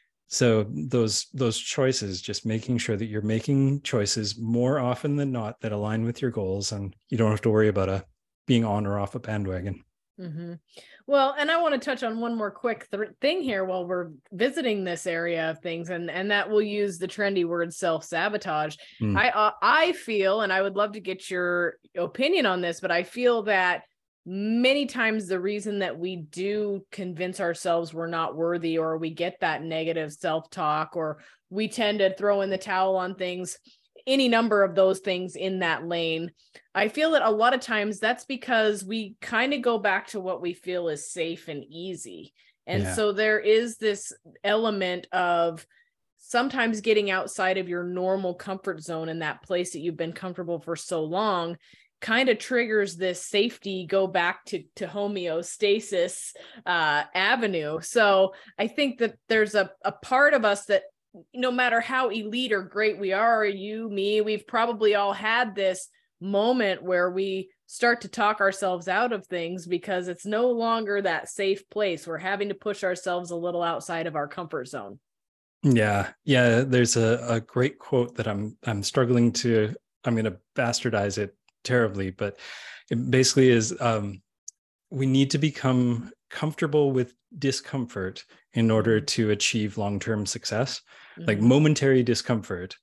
So those those choices, just making sure that you're making choices more often than not that align with your goals, and you don't have to worry about a being on or off a bandwagon. Mm-hmm. Well, and I want to touch on one more quick th- thing here while we're visiting this area of things, and and that we'll use the trendy word self-sabotage. Mm. I uh, I feel, and I would love to get your opinion on this, but I feel that many times the reason that we do convince ourselves we're not worthy, or we get that negative self-talk, or we tend to throw in the towel on things, any number of those things in that lane, I feel that a lot of times that's because we kind of go back to what we feel is safe and easy. And yeah. So there is this element of sometimes getting outside of your normal comfort zone, in that place that you've been comfortable for so long, kind of triggers this safety, go back to, to homeostasis uh, avenue. So I think that there's a, a part of us that, no matter how elite or great we are, you, me, we've probably all had this moment where we start to talk ourselves out of things because it's no longer that safe place. We're having to push ourselves a little outside of our comfort zone. Yeah. Yeah. There's a, a great quote that I'm, I'm struggling to, I'm going to bastardize it terribly, but it basically is, um, we need to become comfortable with discomfort in order to achieve long-term success. Mm-hmm. Like, momentary discomfort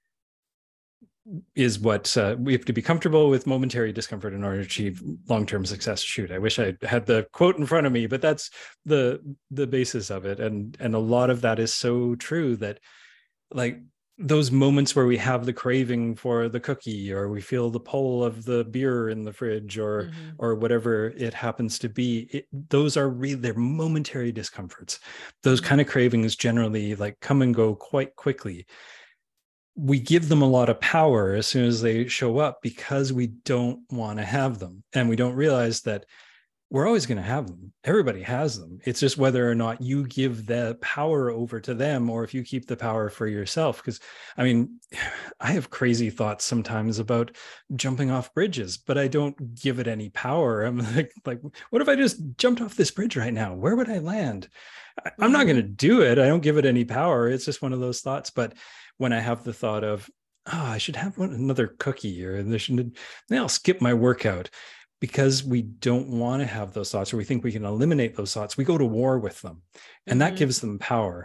is what uh, we have to be comfortable with. Momentary discomfort in order to achieve long-term success. Shoot, I wish I had the quote in front of me, but that's the the basis of it. And and a lot of that is so true, that like those moments where we have the craving for the cookie, or we feel the pull of the beer in the fridge, or mm-hmm. or whatever it happens to be, it, those are really, they're momentary discomforts. Those mm-hmm. kind of cravings generally like come and go quite quickly. We give them a lot of power as soon as they show up because we don't want to have them, and we don't realize that we're always going to have them. Everybody has them. It's just whether or not you give the power over to them, or if you keep the power for yourself. Because, I mean, I have crazy thoughts sometimes about jumping off bridges, but I don't give it any power. I'm like, like, what if I just jumped off this bridge right now? Where would I land? Mm-hmm. I'm not going to do it. I don't give it any power. It's just one of those thoughts. But when I have the thought of, oh, I should have one, another cookie, or this should, then I'll skip my workout. Because we don't want to have those thoughts, or we think we can eliminate those thoughts, we go to war with them, and mm-hmm. that gives them power.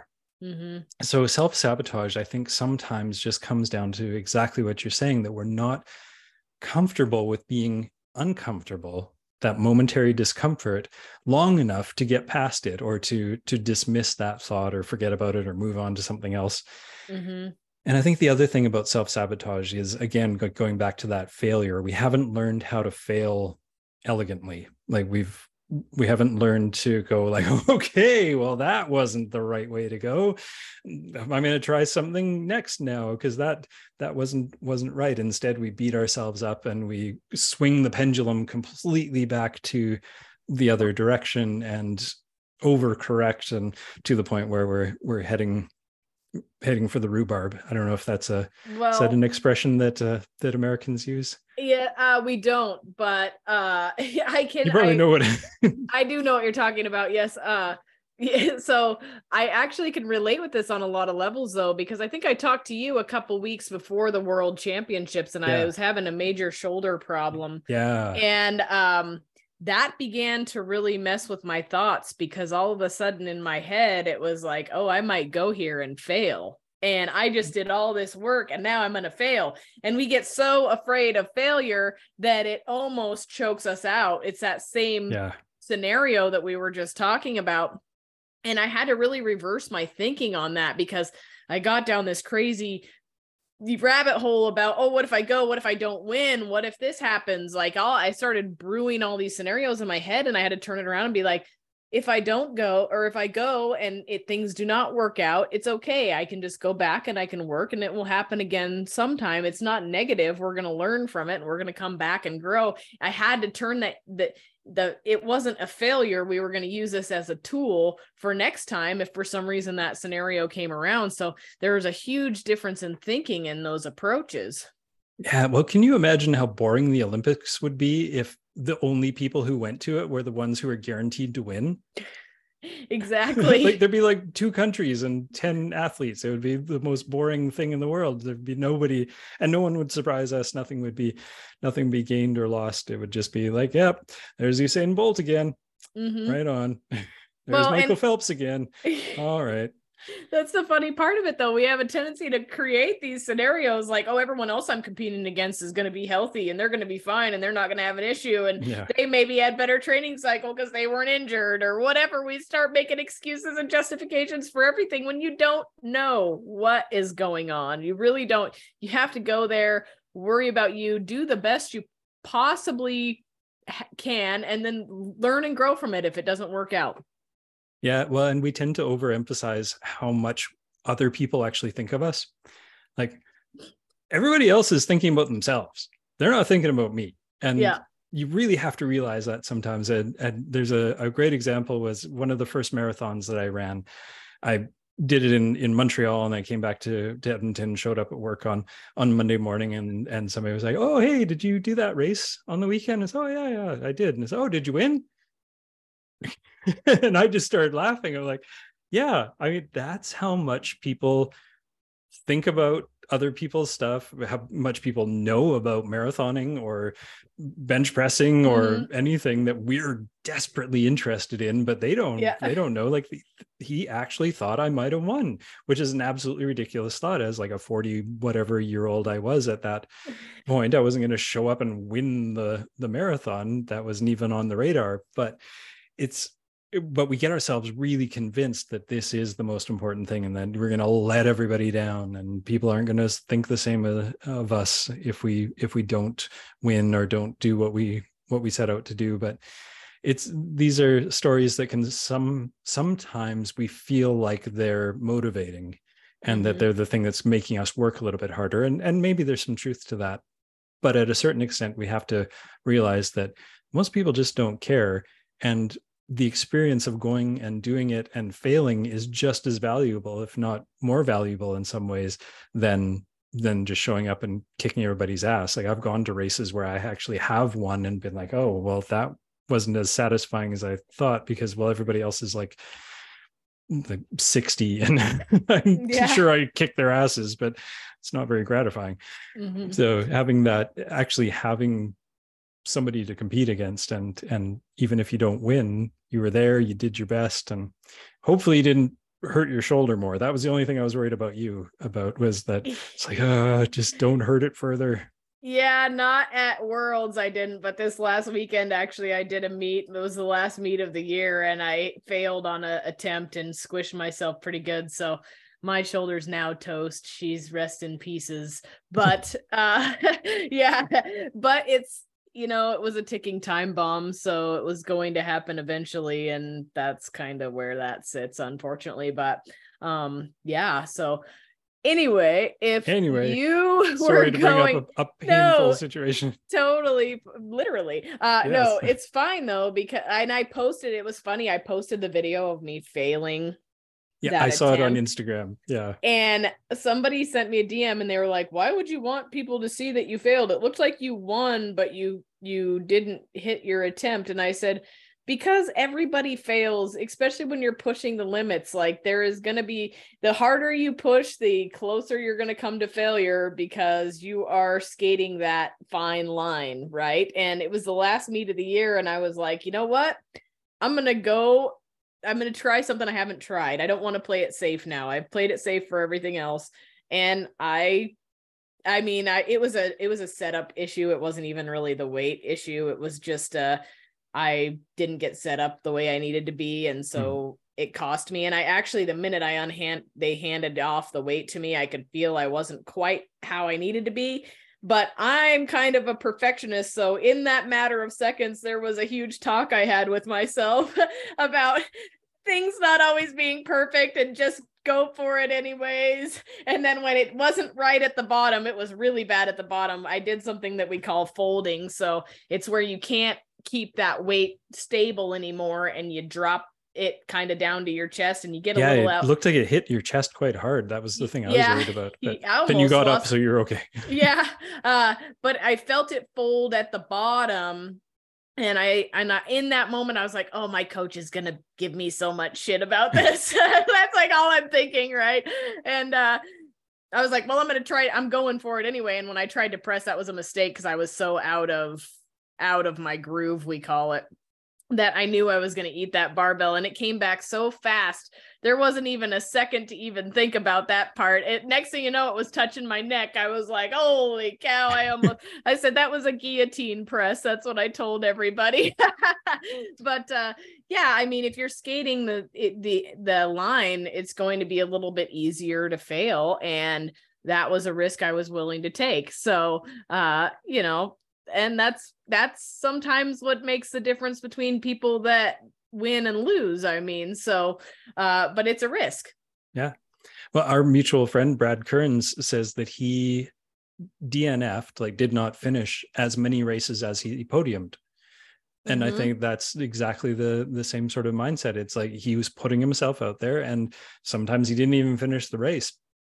Mm-hmm. So self-sabotage, I think, sometimes just comes down to exactly what you're saying, that we're not comfortable with being uncomfortable, that momentary discomfort, long enough to get past it, or to to dismiss that thought or forget about it or move on to something else. Mm-hmm. And I think the other thing about self-sabotage is, again, going back to that failure, we haven't learned how to fail elegantly. Like we've we haven't learned to go like, okay, well, that wasn't the right way to go. I'm going to try something next now, because that that wasn't wasn't right. Instead, we beat ourselves up and we swing the pendulum completely back to the other direction and overcorrect, and to the point where we're we're heading heading for the rhubarb. I don't know if that's a Well, is that an expression that uh, that Americans use? Yeah, uh, we don't, but uh, I can. You probably I, know what. I do know what you're talking about. Yes. Uh, yeah, so I actually can relate with this on a lot of levels, though, because I think I talked to you a couple weeks before the World Championships, and Yeah. I was having a major shoulder problem. Yeah. And um, that began to really mess with my thoughts, because all of a sudden in my head, it was like, oh, I might go here and fail. And I just did all this work and now I'm going to fail. And we get so afraid of failure that it almost chokes us out. It's that same Yeah. scenario that we were just talking about. And I had to really reverse my thinking on that, because I got down this crazy rabbit hole about, oh, what if I go? What if I don't win? What if this happens? Like all, I started brewing all these scenarios in my head, and I had to turn it around and be like, if I don't go, or if I go and it things do not work out, it's okay. I can just go back and I can work, and it will happen again sometime. It's not negative. We're going to learn from it and we're going to come back and grow. I had to turn that, that, the, it wasn't a failure. We were going to use this as a tool for next time if for some reason that scenario came around. So there was a huge difference in thinking in those approaches. Yeah. Well, can you imagine how boring the Olympics would be if the only people who went to it were the ones who were guaranteed to win? Exactly. Like there'd be like two countries and ten athletes. It would be the most boring thing in the world. There'd be nobody, and no one would surprise us. Nothing would be, nothing be gained or lost. It would just be like, yep, there's Usain Bolt again. Mm-hmm. Right on. There's well, Michael and- Phelps again. All right. That's the funny part of it, though. We have a tendency to create these scenarios like, oh, everyone else I'm competing against is going to be healthy and they're going to be fine and they're not going to have an issue. And yeah. they maybe had better training cycle because they weren't injured or whatever. We start making excuses and justifications for everything when you don't know what is going on. You really don't. You have to go there, worry about you, do the best you possibly can, and then learn and grow from it if it doesn't work out. Yeah, well, and we tend to overemphasize how much other people actually think of us. Like everybody else is thinking about themselves. They're not thinking about me. And yeah. you really have to realize that sometimes. And, and there's a, a great example was one of the first marathons that I ran. I did it in, in Montreal, and I came back to, to Edmonton, showed up at work on, on Monday morning, and, and somebody was like, oh, hey, did you do that race on the weekend? I said, oh, yeah, yeah, I did. And I said, oh, did you win? And I just started laughing. I'm like, yeah, I mean, that's how much people think about other people's stuff, how much people know about marathoning or bench pressing or mm-hmm. anything that we're desperately interested in, but they don't, yeah. they don't know. Like he actually thought I might've won, which is an absolutely ridiculous thought. As like a forty whatever year old I was at that point, I wasn't going to show up and win the, the marathon. That wasn't even on the radar, but it's, but we get ourselves really convinced that this is the most important thing, and that we're going to let everybody down, and people aren't going to think the same of, of us if we if we don't win or don't do what we what we set out to do. But it's these are stories that can some sometimes we feel like they're motivating, and mm-hmm. that they're the thing that's making us work a little bit harder, and and maybe there's some truth to that. But at a certain extent, we have to realize that most people just don't care, and the experience of going and doing it and failing is just as valuable, if not more valuable in some ways, than than just showing up and kicking everybody's ass. Like I've gone to races where I actually have won and been like, oh, well, that wasn't as satisfying as I thought, because well, everybody else is like like sixty and I'm yeah. sure I kicked their asses, but it's not very gratifying. Mm-hmm. So having that, actually having somebody to compete against, and and even if you don't win, you were there, you did your best, and hopefully you didn't hurt your shoulder more. That was the only thing I was worried about you about, was that it's like, uh, just don't hurt it further. Yeah, not at Worlds I didn't, but this last weekend actually I did a meet. It was the last meet of the year and I failed on an attempt and squished myself pretty good. So my shoulder's now toast. She's rest in pieces. But uh yeah, but it's, you know, it was a ticking time bomb, so it was going to happen eventually, and that's kind of where that sits, unfortunately. But um yeah, so anyway, if Anyway, you sorry were to going bring up a, a painful no, situation. totally, literally. Uh Yes. no, it's fine though, because and I posted, it was funny, I posted the video of me failing Yeah, that I saw it on attempt. Instagram. Yeah. And somebody sent me a D M and they were like, why would you want people to see that you failed? It looked like you won, but you you didn't hit your attempt. And I said, because everybody fails, especially when you're pushing the limits. Like, there is going to be, the harder you push, the closer you're going to come to failure, because you are skating that fine line, right? And it was the last meet of the year, and I was like, you know what? I'm going to go, I'm going to try something I haven't tried. I don't want to play it safe now. I've played it safe for everything else. And I I mean, I it was a it was a setup issue. It wasn't even really the weight issue. It was just uh I didn't get set up the way I needed to be, and so mm. it cost me. And I actually, the minute I unhand they handed off the weight to me, I could feel I wasn't quite how I needed to be. But I'm kind of a perfectionist, so in that matter of seconds, there was a huge talk I had with myself about things not always being perfect and just go for it anyways. And then when it wasn't right at the bottom, it was really bad at the bottom. I did something that we call folding. So it's where you can't keep that weight stable anymore, and you drop it kind of down to your chest, and you get a yeah, little it out. Looked like it hit your chest quite hard. That was the thing I yeah, was worried about. But I then you got lost. up, so you're okay. yeah, uh, but I felt it fold at the bottom. And I, and I, in that moment, I was like, oh, my coach is going to give me so much shit about this. That's like all I'm thinking. Right. And, uh, I was like, well, I'm going to try, I'm going for it anyway. And when I tried to press, that was a mistake, because I was so out of, out of my groove, we call it, that I knew I was going to eat that barbell, and it came back so fast. There wasn't even a second to even think about that part. It, next thing you know, it was touching my neck. I was like, holy cow. I almost, I said, that was a guillotine press. That's what I told everybody. But, uh, yeah, I mean, if you're skating the, it, the, the line, it's going to be a little bit easier to fail. And that was a risk I was willing to take. So, uh, you know, and that's that's sometimes what makes the difference between people that win and lose. I mean, so uh but it's a risk. Yeah. Well, our mutual friend Brad Kearns says that he D N F'd, like did not finish as many races as he podiumed. And mm-hmm. I think that's exactly the the same sort of mindset. It's like he was putting himself out there, and sometimes he didn't even finish the race,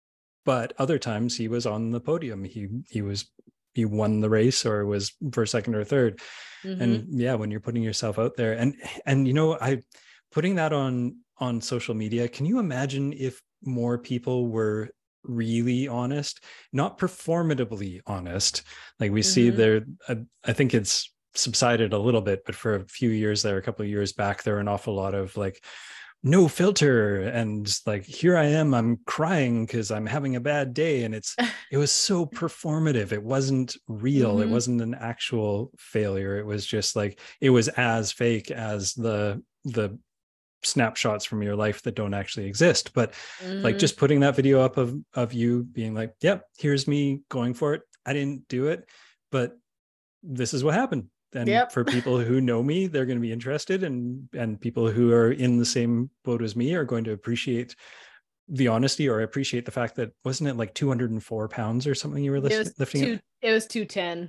but other times he was on the podium. He he was he won the race, or was first, second, or third. Mm-hmm. And yeah, when you're putting yourself out there, and and you know, I putting that on on social media, can you imagine if more people were really honest, not performatively honest? Like we mm-hmm. see there, I, I think it's subsided a little bit, but for a few years there, a couple of years back, there were an awful lot of like, no filter, and like, here I am, I'm crying because I'm having a bad day. And it's it was so performative. It wasn't real. Mm-hmm. It wasn't an actual failure. It was just like, it was as fake as the the snapshots from your life that don't actually exist. But mm-hmm. like, just putting that video up of of you being like, yep, here's me going for it. I didn't do it, but this is what happened. And yep. for people who know me, they're going to be interested, and and people who are in the same boat as me are going to appreciate the honesty, or appreciate the fact that, wasn't it like two hundred four pounds or something you were li- it lifting? Two, it was two ten.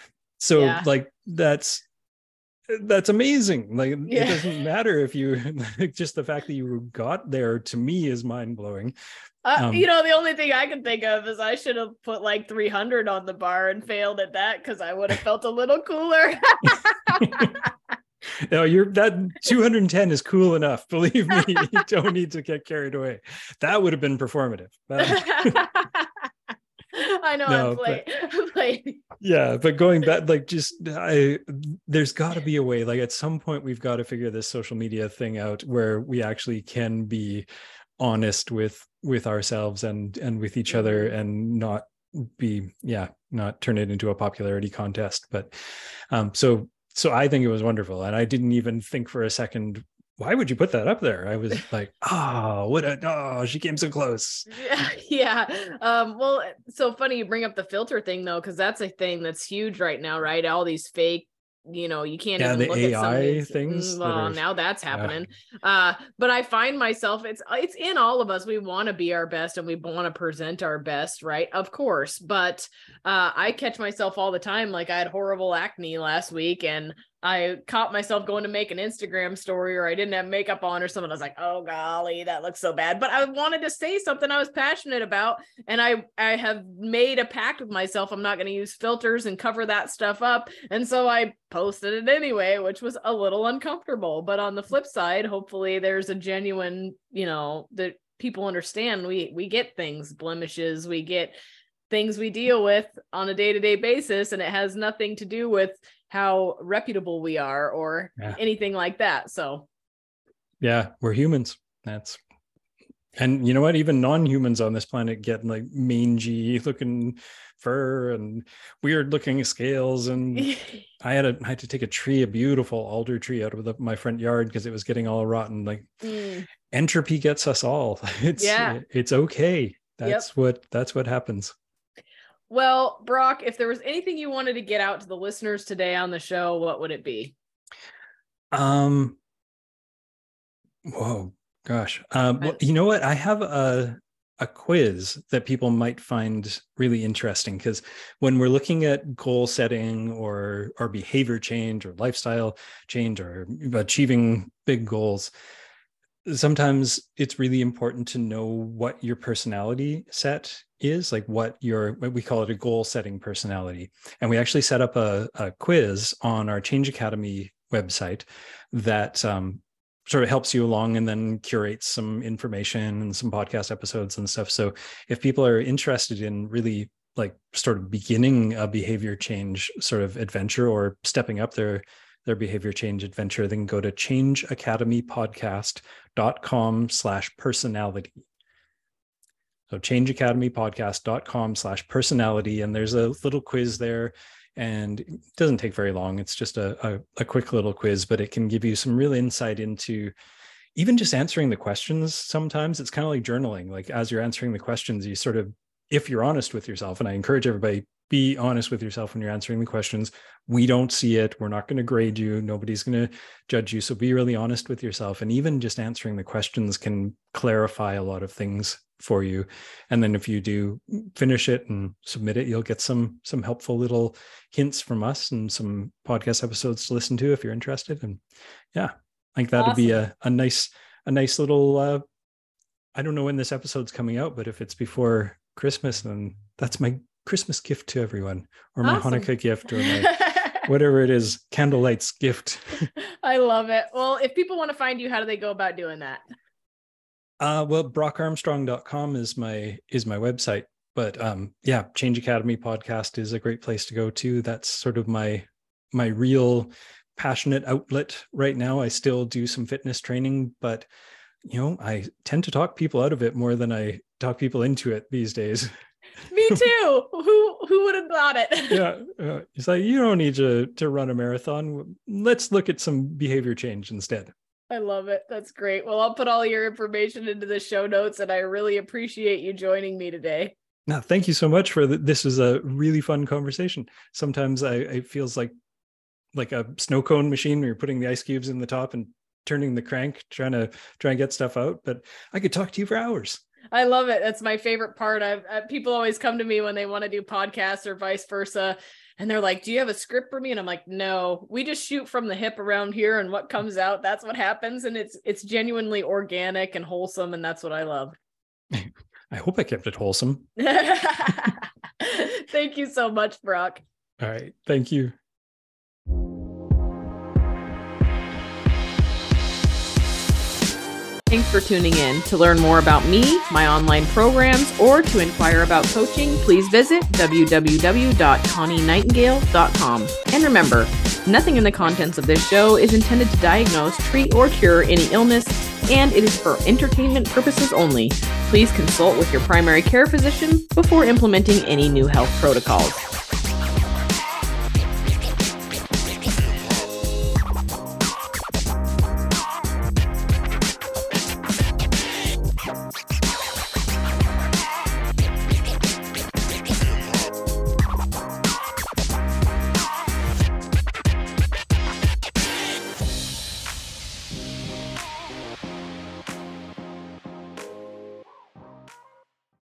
So yeah. like, that's that's amazing. Like yeah. it doesn't matter if you like, just the fact that you got there, to me, is mind blowing. Uh, um, you know, the only thing I can think of is I should have put like three hundred on the bar and failed at that, because I would have felt a little cooler. No, you're that two hundred ten is cool enough. Believe me, you don't need to get carried away. That would have been performative. I know, no, I'm playing. I'm playing. Yeah, but going back, like, just I, there's got to be a way. Like, at some point, we've got to figure this social media thing out, where we actually can be honest with with ourselves and and with each other, and not be yeah not turn it into a popularity contest. But um so so I think it was wonderful, and I didn't even think for a second, why would you put that up there? I was like, oh, what a oh she came so close. Yeah, yeah. Um well, so funny you bring up the filter thing though, because that's a thing that's huge right now, right? All these fake, you know, you can't Yeah, even the look A at some of I these things. well, that are, now that's yeah. happening. Uh, but I find myself, it's it's in all of us. We want to be our best and we want to present our best, right? Of course. But uh, I catch myself all the time. Like I had horrible acne last week, and I caught myself going to make an Instagram story, or I didn't have makeup on or something. I was like, oh golly, that looks so bad. But I wanted to say something I was passionate about. And I, I have made a pact with myself. I'm not going to use filters and cover that stuff up. And so I posted it anyway, which was a little uncomfortable. But on the flip side, hopefully there's a genuine, you know, that people understand we, we get things, blemishes, we get things we deal with on a day-to-day basis. And it has nothing to do with how reputable we are or yeah. anything like that. So yeah, we're humans. That's, and you know what, even non-humans on this planet get like mangy looking fur and weird looking scales. And I had a I had to take a tree, a beautiful alder tree, out of the, my front yard because it was getting all rotten. Like mm. entropy gets us all. It's yeah. it's okay. That's yep. what that's what happens. Well, Brock, if there was anything you wanted to get out to the listeners today on the show, what would it be? Um, whoa, gosh. Um, well, you know what? I have a, a quiz that people might find really interesting, because when we're looking at goal setting or, or behavior change or lifestyle change or achieving big goals, sometimes it's really important to know what your personality set is, like what your, what we call it a goal setting personality. And we actually set up a, a quiz on our Change Academy website that um, sort of helps you along and then curates some information and some podcast episodes and stuff. So if people are interested in really like sort of beginning a behavior change sort of adventure or stepping up their their behavior change adventure, then go to change academy podcast dot com slash personality. So change academy podcast dot com slash personality. And there's a little quiz there, and it doesn't take very long. It's just a, a, a quick little quiz, but it can give you some real insight into even just answering the questions. Sometimes it's kind of like journaling. Like as you're answering the questions, you sort of, if you're honest with yourself, and I encourage everybody, be honest with yourself when you're answering the questions. We don't see it. We're not going to grade you. Nobody's going to judge you. So be really honest with yourself. And even just answering the questions can clarify a lot of things for you. And then if you do finish it and submit it, you'll get some some helpful little hints from us and some podcast episodes to listen to if you're interested. And yeah, I think that'd awesome. be a, a nice, a nice little, uh, I don't know when this episode's coming out, but if it's before Christmas, then that's my Christmas gift to everyone, or my awesome. Hanukkah gift, or my whatever it is, candlelight's gift. I love it. Well, if people want to find you, how do they go about doing that? Uh, well, brock armstrong dot com is my is my website. But um, yeah, Change Academy podcast is a great place to go to. That's sort of my my real passionate outlet right now. I still do some fitness training, but you know, I tend to talk people out of it more than I talk people into it these days. Me too. Who who would have thought it? yeah, uh, it's like, you don't need to to run a marathon. Let's look at some behavior change instead. I love it. That's great. Well, I'll put all your information into the show notes, and I really appreciate you joining me today. No, thank you so much for the, this is a really fun conversation. Sometimes I it feels like like a snow cone machine where you're putting the ice cubes in the top and turning the crank, trying to try and get stuff out. But I could talk to you for hours. I love it. That's my favorite part. I've uh, people always come to me when they want to do podcasts or vice versa. And they're like, do you have a script for me? And I'm like, no, we just shoot from the hip around here, and what comes out, that's what happens. And it's, it's genuinely organic and wholesome. And that's what I love. I hope I kept it wholesome. Thank you so much, Brock. All right. Thank you. Thanks for tuning in. To learn more about me, my online programs, or to inquire about coaching, please visit w w w dot connie nightingale dot com. And remember, nothing in the contents of this show is intended to diagnose, treat, or cure any illness, and it is for entertainment purposes only. Please consult with your primary care physician before implementing any new health protocols.